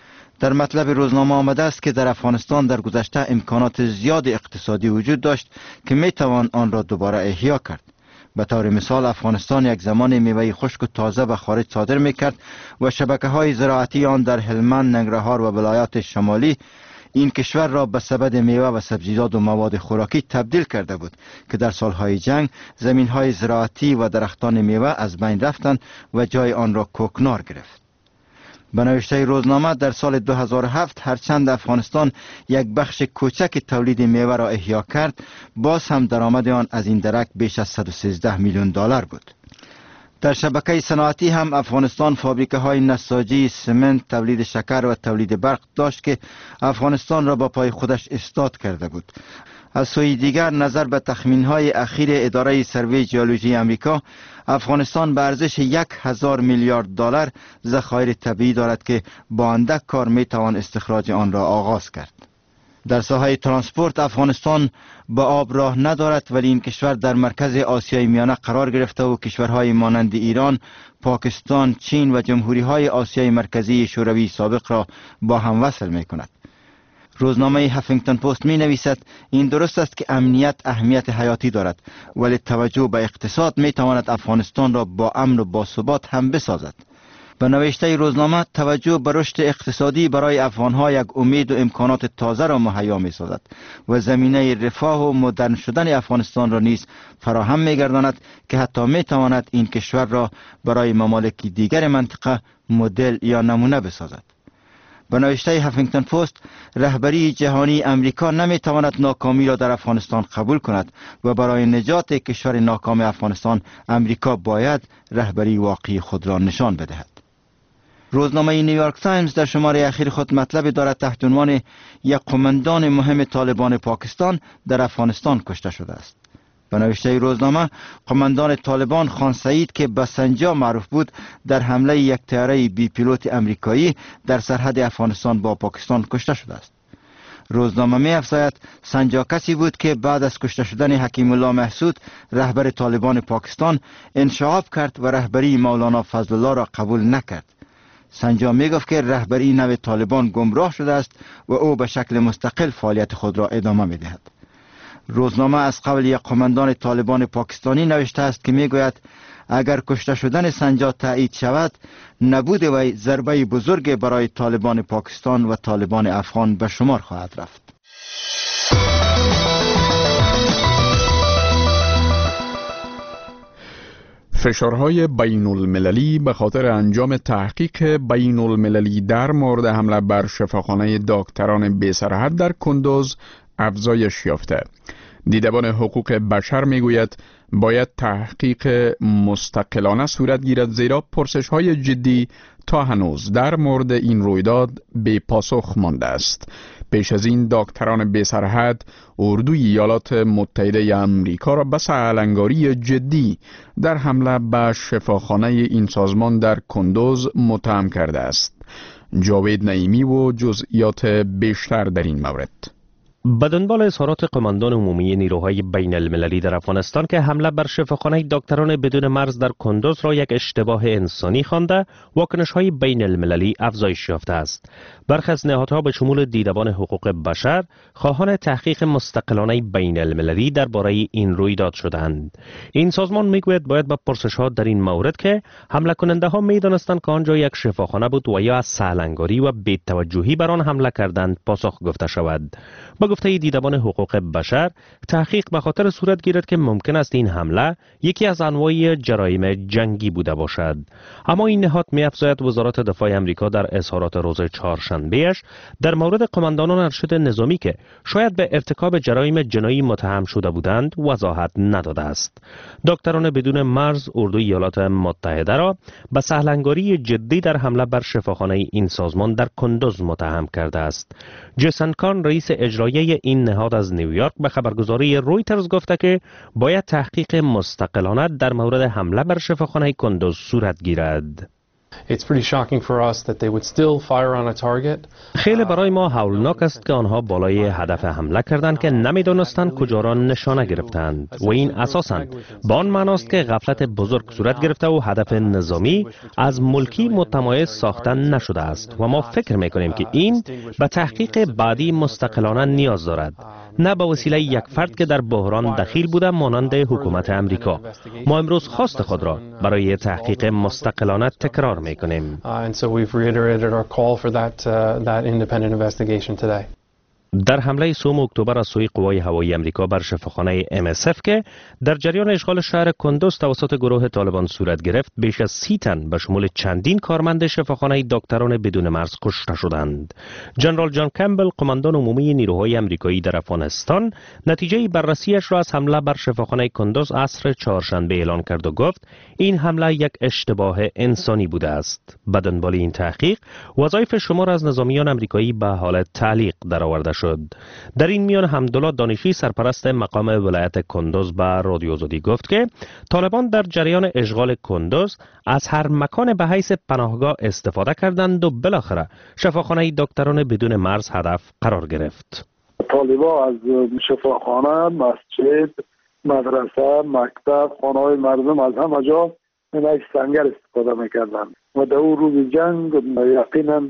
در مطلب روزنامه آمده است که در افغانستان در گذشته امکانات زیاد اقتصادی وجود داشت که می توان آن را دوباره احیا کرد. به طور مثال افغانستان یک زمان میوه خشک و تازه به خارج صادر میکرد و شبکه های زراعتی آن در هلمند، ننگرهار و ولایات شمالی این کشور را به سبد میوه و سبزیجات و مواد خوراکی تبدیل کرده بود که در سالهای جنگ زمین های زراعتی و درختان میوه از بین رفتند و جای آن را کوکنار گرفت. به نوشته روزنامه در سال دو هزار و هفت هرچند افغانستان یک بخش کوچک تولید میوه را احیا کرد، باز هم درآمد آن از این درک بیش از صد و سیزده میلیون دلار بود. در شبکه صنعتی هم افغانستان فابریکه های نساجی، سمنت، تولید شکر و تولید برق داشت که افغانستان را با پای خودش ایستاد کرده بود. از سوی دیگر نظر به تخمین های اخیر اداره سروی ژئولوژی امریکا، افغانستان به ارزش یک هزار میلیارد دلار ذخایر طبیعی دارد که با اندک کار می توان استخراج آن را آغاز کرد. در ساحه ترانسپورت افغانستان با آب راه ندارد، ولی این کشور در مرکز آسیای میانه قرار گرفته و کشورهای مانند ایران، پاکستان، چین و جمهوری های آسیای مرکزی شوروی سابق را با هم وصل می کند. روزنامه هفینگتن پست می نویسد این درست است که امنیت اهمیت حیاتی دارد، ولی توجه به اقتصاد می تواند افغانستان را با امن و با ثبات هم بسازد. به نوشته روزنامه، توجه به رشد اقتصادی برای افغانها یک امید و امکانات تازه را مهیا می سازد و زمینه رفاه و مدرن شدن افغانستان را نیز فراهم می گرداند که حتی می تواند این کشور را برای ممالک دیگر منطقه مدل یا نمونه بسازد. به نوشته هفینگتون پست، رهبری جهانی امریکا نمیتواند ناکامی را در افغانستان قبول کند و برای نجات کشور ناکام افغانستان امریکا باید رهبری واقعی خود را نشان بدهد. روزنامه نیویورک تایمز در شماره اخیر خود مطلب دارد تحت عنوان یک قماندان مهم طالبان پاکستان در افغانستان کشته شده است. به نوشته روزنامه، قماندان طالبان خان سعید که به سنجا معروف بود در حمله یک طیاره بی پیلوت امریکایی در سرحد افغانستان با پاکستان کشته شده است. روزنامه می افزاید سنجا کسی بود که بعد از کشته شدن حکیم الله محسود رهبر طالبان پاکستان انشعاب کرد و رهبری مولانا فضل الله را قبول نکرد. سنجا می گفت که رهبری نو طالبان گمراه شده است و او به شکل مستقل فعالیت خود را ادامه می دهد. روزنامه از قول یک قماندان طالبان پاکستانی نوشته است که می گوید اگر کشته شدن سنجا تایید شود، نبود وی ضربه بزرگ برای طالبان پاکستان و طالبان افغان به شمار خواهد رفت. فشارهای بین المللی به خاطر انجام تحقیق بین المللی در مورد حمله بر شفاخانه دکتران بی سرحد در کندوز افزایش یافته. دیدبان حقوق بشر میگوید باید تحقیق مستقلانه صورت گیرد، زیرا پرسش های جدی تا هنوز در مورد این رویداد بی پاسخ مانده است. پیش از این دکتران بی سرحد اردوی ایالات متحده امریکا را به سرهنگاری جدی در حمله به شفاخانه این سازمان در کندوز متهم کرده است. جاوید نعیمی و جزئیات بیشتر در این مورد. به دنبال اظهارات قماندان عمومی نیروهای بین المللی در افغانستان که حمله بر شفاخانه دکتران بدون مرز در کندوز را یک اشتباه انسانی خوانده، واکنش‌های بین المللی افزایش یافته است. برخی از نهادها به شمول دیدبان حقوق بشر خواهان تحقیق مستقلانه بین المللی درباره این رویداد شدند. این سازمان میگوید باید به پرسش‌ها در این مورد که حمله کننده ها می‌دانستند که آنجا یک شفاخانه بود و یا از سهلنگاری و بی‌توجهی بر آن حمله کردند پاسخ گفته شود. با گفته دیدبان حقوق بشر، تحقیق به خاطر صورت گیرد که ممکن است این حمله یکی از انواع جرایم جنگی بوده باشد. اما این نهاد می‌افزاید وزارت دفاع آمریکا در اظهارات روز چهارشنبه‌اش در مورد قماندانان ارشد نظامی که شاید به ارتکاب جرایم جنایی متهم شده بودند وضاحت نداده است. دکتران بدون مرز اردوی ایالات متحده را به سهلنگاری جدی در حمله بر شفاخانه این سازمان در کندوز متهم کرده است. جیسن کان رئیس اجرایی این نهاد از نیویورک به خبرگزاری رویترز گفته که باید تحقیق مستقلانه در مورد حمله بر شفاخانه کندوز صورت گیرد. It's pretty shocking for us that they would still fire on a target. خیلی برای ما هولناک است که آنها بالای هدف حمله کردند که نمی‌دانستند کجا را نشانه گرفتند و این اساساً با آن معناست که غفلت بزرگ صورت گرفته و هدف نظامی از ملکی متمایز ساخته نشده است و ما فکر می‌کنیم که این به تحقیق بعدی مستقلانه نیاز دارد، نه به وسیله یک فرد که در بحران دخیل بوده مانند حکومت امریکا. ما امروز خواست خود را برای تحقیق مستقلانه تکرار می‌کنیم. Uh, and so we've reiterated our call for that, uh, that independent investigation today. در حمله سوم اکتبر از سوی قوای هوایی امریکا بر شفاخانه ام اس اف که در جریان اشغال شهر کندوز توسط گروه طالبان صورت گرفت، بیش از سی تن به شمول چندین کارمند شفاخانه دکتران بدون مرز کشته شدند. جنرال جان کمبل، قماندان عمومی نیروهای امریکایی در افغانستان، نتیجه بررسیش را از حمله بر شفاخانه کندوز عصر چهارشنبه اعلان کرد و گفت این حمله یک اشتباه انسانی بوده است. به دنبال این تحقیق، وظایف شمار از نظامیان امریکایی به حالت تعلیق درآورده شد. در این میان حمدالله دانشی، سرپرست مقام ولایت کندوز، به رادیو آزادی گفت که طالبان در جریان اشغال کندوز از هر مکان به حیث پناهگاه استفاده کردند و بالاخره شفاخانه دکتران بدون مرز هدف قرار گرفت. طالبان از شفاخانه، مسجد، مدرسه، مکتب، خانه‌های مردم، از همه جا یک سنگر استفاده میکردند و در اون روز جنگ یقینا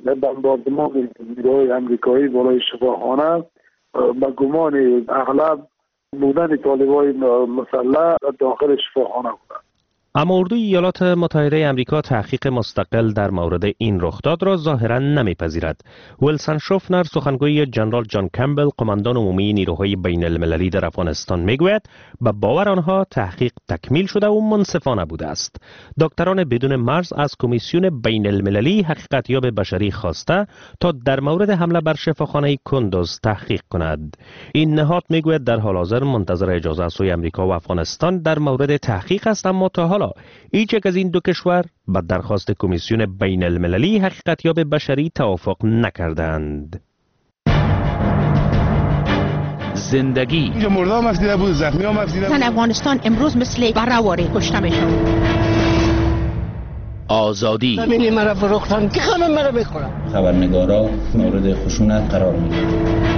بمباردمان نیروهای امریکایی بالای شفاخانه به گمان اغلب بودن طالبان مسلح داخل شفاخانه بودند. اما اردوی ایالات متحده آمریکا تحقیق مستقل در مورد این رخداد را ظاهرا نمیپذیرد. ویلسون شوفنر سخنگوی جنرال جان کمبل قماندان عمومی نیروهای بین المللی در افغانستان میگوید به باور آنها تحقیق تکمیل شده و منصفانه بوده است. دکتران بدون مرز از کمیسیون بین المللی حقیقتیاب بشری خواسته تا در مورد حمله بر شفاخانه کندوز تحقیق کند. این نهاد میگوید در حال حاضر منتظر اجازه از سوی آمریکا و افغانستان در مورد تحقیق است، اما تا حالا هیچ یک از این دو کشور با درخواست کمیسیون بین المللی حقیقتیاب بشری توافق نکردند. زندگی اینجا مردا هم افدیده بود، زخمی هم افدیده بود. افغانستان امروز مثل برآوری کشته میشون. آزادی زمینی مرا فروختن که خانم مرا بخورم. خبرنگارا مورد خشونت قرار میگیرن.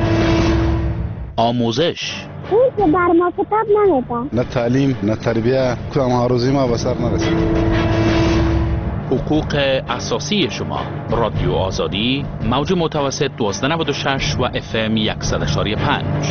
آموزش اون که بر ما کتاب نمیده. نه تعلیم نه تربیه، کدام آرزوی ما به سر نرسید. حقوق اساسی شما. رادیو آزادی موج متوسط دوازده نود و شش و اف ام صد و یک و پنج.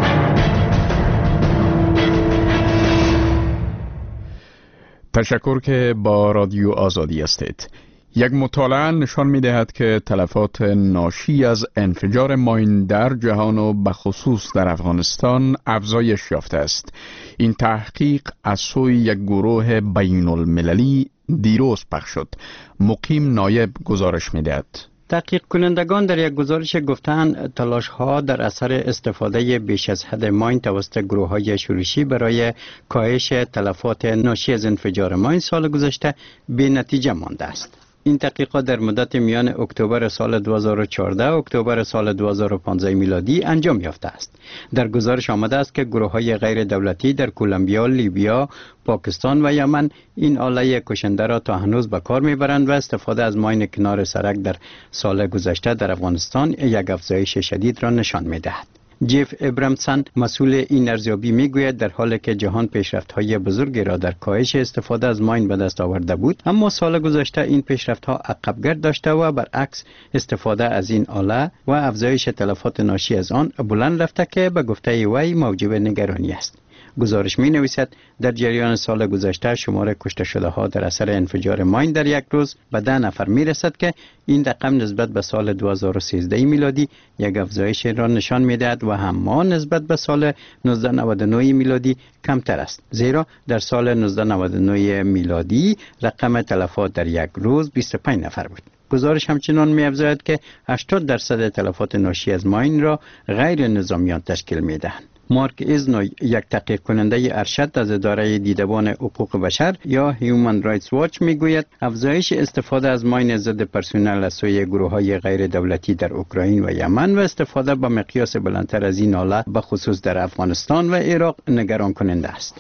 تشکر که با رادیو آزادی هستید. یک مطالعه نشان می دهد که تلفات ناشی از انفجار ماین در جهان و بخصوص در افغانستان افزایش یافته است. این تحقیق از سوی یک گروه بین المللی دیروز پخش شد. مقیم نایب گزارش می دهد. تحقیق کنندگان در یک گزارش گفتند تلاش ها در اثر استفاده بیش از حد ماین توسط گروه های شورشی برای کاهش تلفات ناشی از انفجار ماین سال گذشته بی نتیجه مانده است. این تحقیقات در مدت میان اکتبر سال دو هزار و چهارده و اکتبر سال دو هزار و پانزده میلادی انجام یافته است. در گزارش آمده است که گروه های غیر دولتی در کولومبیا، لیبیا، پاکستان و یمن این آله کشنده را تا هنوز به کار میبرند و استفاده از ماین کنار سرک در سال گذشته در افغانستان یک افزایش شدید را نشان میدهد. جیف ابرامسون مسئول این ارزیابی میگوید در حالی که جهان پیشرفت‌های بزرگی را در کاهش استفاده از ماین به دست آورده بود، اما سال گذشته این پیشرفت‌ها عقبگرد داشته و برعکس استفاده از این آله و افزایش تلفات ناشی از آن بلند رفته که به گفته وی موجب نگرانی است. گزارش می نویسد در جریان سال گذشته شمار کشته شده ها در اثر انفجار ماین در یک روز به ده نفر می رسد که این رقم نسبت به سال دو هزار و سیزده میلادی یک افزایش را نشان می دهد و همان نسبت به سال نوزده نود و نه میلادی کمتر است، زیرا در سال نوزده نود و نه میلادی رقم تلفات در یک روز بیست و پنج نفر بود. گزارش همچنان می افزاید که هشتاد درصد تلفات ناشی از ماین را غیر نظامیان تشکیل می دهند. مارک ایزنوی یک تحقیق کننده ارشد از اداره دیدبان حقوق بشر یا هیومن رایتس واچ میگوید افزایش استفاده از ماین ضد پرسونل از سوی گروه‌های غیر دولتی در اوکراین و یمن و استفاده با مقیاس بلندتر از این آله به خصوص در افغانستان و عراق نگران کننده است.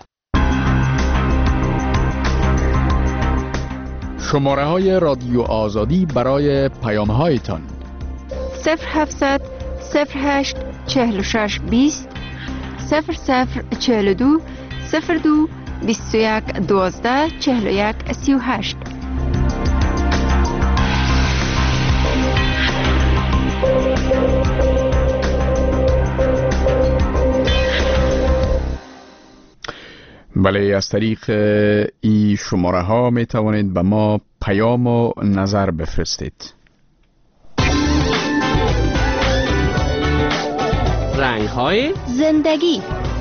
شماره های رادیو آزادی برای پیام هایتان صفر هفتصد صفر هشت چهل و شش بیست صفر صفر چهل و دو صفر دو بیست و یک دوازده چهل و یک سی و هشت. بله، از طریق این شماره ها می توانید به ما پیام و نظر بفرستید. رنگ های زندگی.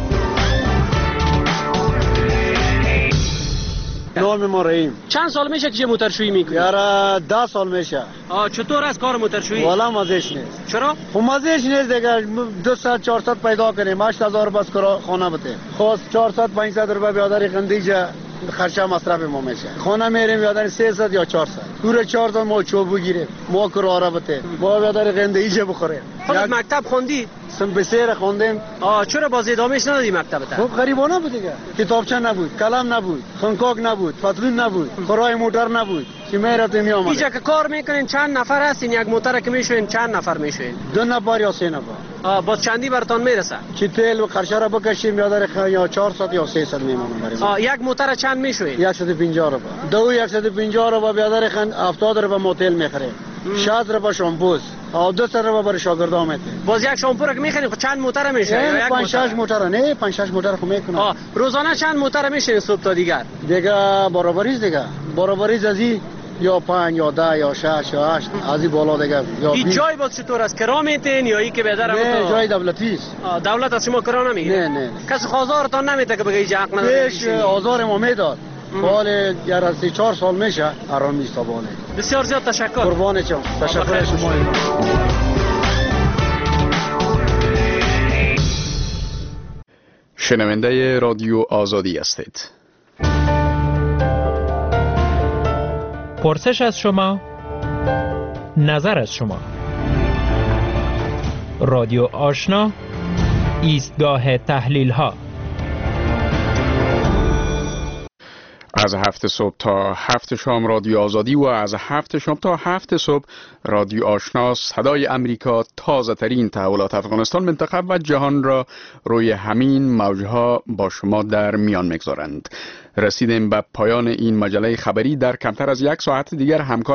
نام ما رحیم. چند سال میشه که موتورشویی میکنی؟ یارا ده سال میشه. آه چطور از کار موتورشویی؟ والا مزهش نیست. چرا؟ خب مزهش نیست دیگه. دویست چهارصد پیدا کنیم، هشت هزار بس خانه بده. خواست چهارصد پانصد روپیه بیادری خندیجه خرچه مصرف ما میشه. خانه میریم بیادری سیصد یا چهارصد. پور چهارصد ما چوب بگیریم. ما کراره بده. ما بیادری خندیجه بخوریم. خودت مکتب خوندی؟ سم بسیر خوندیم. آه چرا باز ادامهش ندادی مکتبت؟ خب غریبانه بود دیگه. کتابچه نبود، قلم نبود، خنکاک نبود، پتلون نبود، کرای موتور نبود. چی میرفتیم میامد. اینجا که کار میکنین چند نفر هستین؟ یک موتور که میشوین چند نفر میشوین؟ دو نفر یا سه نفر. آه باز چندی براتون میرسه؟ چی تیل و خرچه را بکشیم یادر خ... یا چهارصد یا سیصد میمونم بریم. آه یک موتور چند میشوین؟ صد و پنجاه روپیه. دو صد و پنجاه روپیه بیادر خن هفتاد روپیه موتل میخریم. شصت روپیه شامپوست و دویست روپیه برای شاگردان میده. باز یک شامپو را که میخریم خب چند موتر میشه؟ یا یک پنج شش موتر؟ نه پنج شش موتر خو میکنه. آه روزانه چند موتر میشه صبح تا دیگر؟ دیگه برابریز دیگه برابریز از این یا پنج یا ده یا شش یا هشت از این بالا دیگه. این جای بود چطور است؟ کرا میتین یا ای که بدر هم نه جای دولتی است. دولت از شما کرا نمیگیره؟ نه نه کسی خازارتان نمیده که بگی جا حق نداره؟ پیش آزار ما میداد. حال یه از سه چهار سال میشه آرامی استابانه. بسیار زیاد تشکر. قربان شما. تشکر شما. شنونده رادیو آزادی هستید. پرسش از شما، نظر از شما. رادیو آشنا، ایستگاه تحلیل ها. از هفت صبح تا هفت شام رادیو آزادی و از هفت شام تا هفت صبح رادیو آشنا صدای امریکا تازه ترین تحولات افغانستان، منطقه و جهان را روی همین موجها با شما در میان میگذارند. رسیدیم به پایان این مجله خبری. در کمتر از یک ساعت دیگر همکار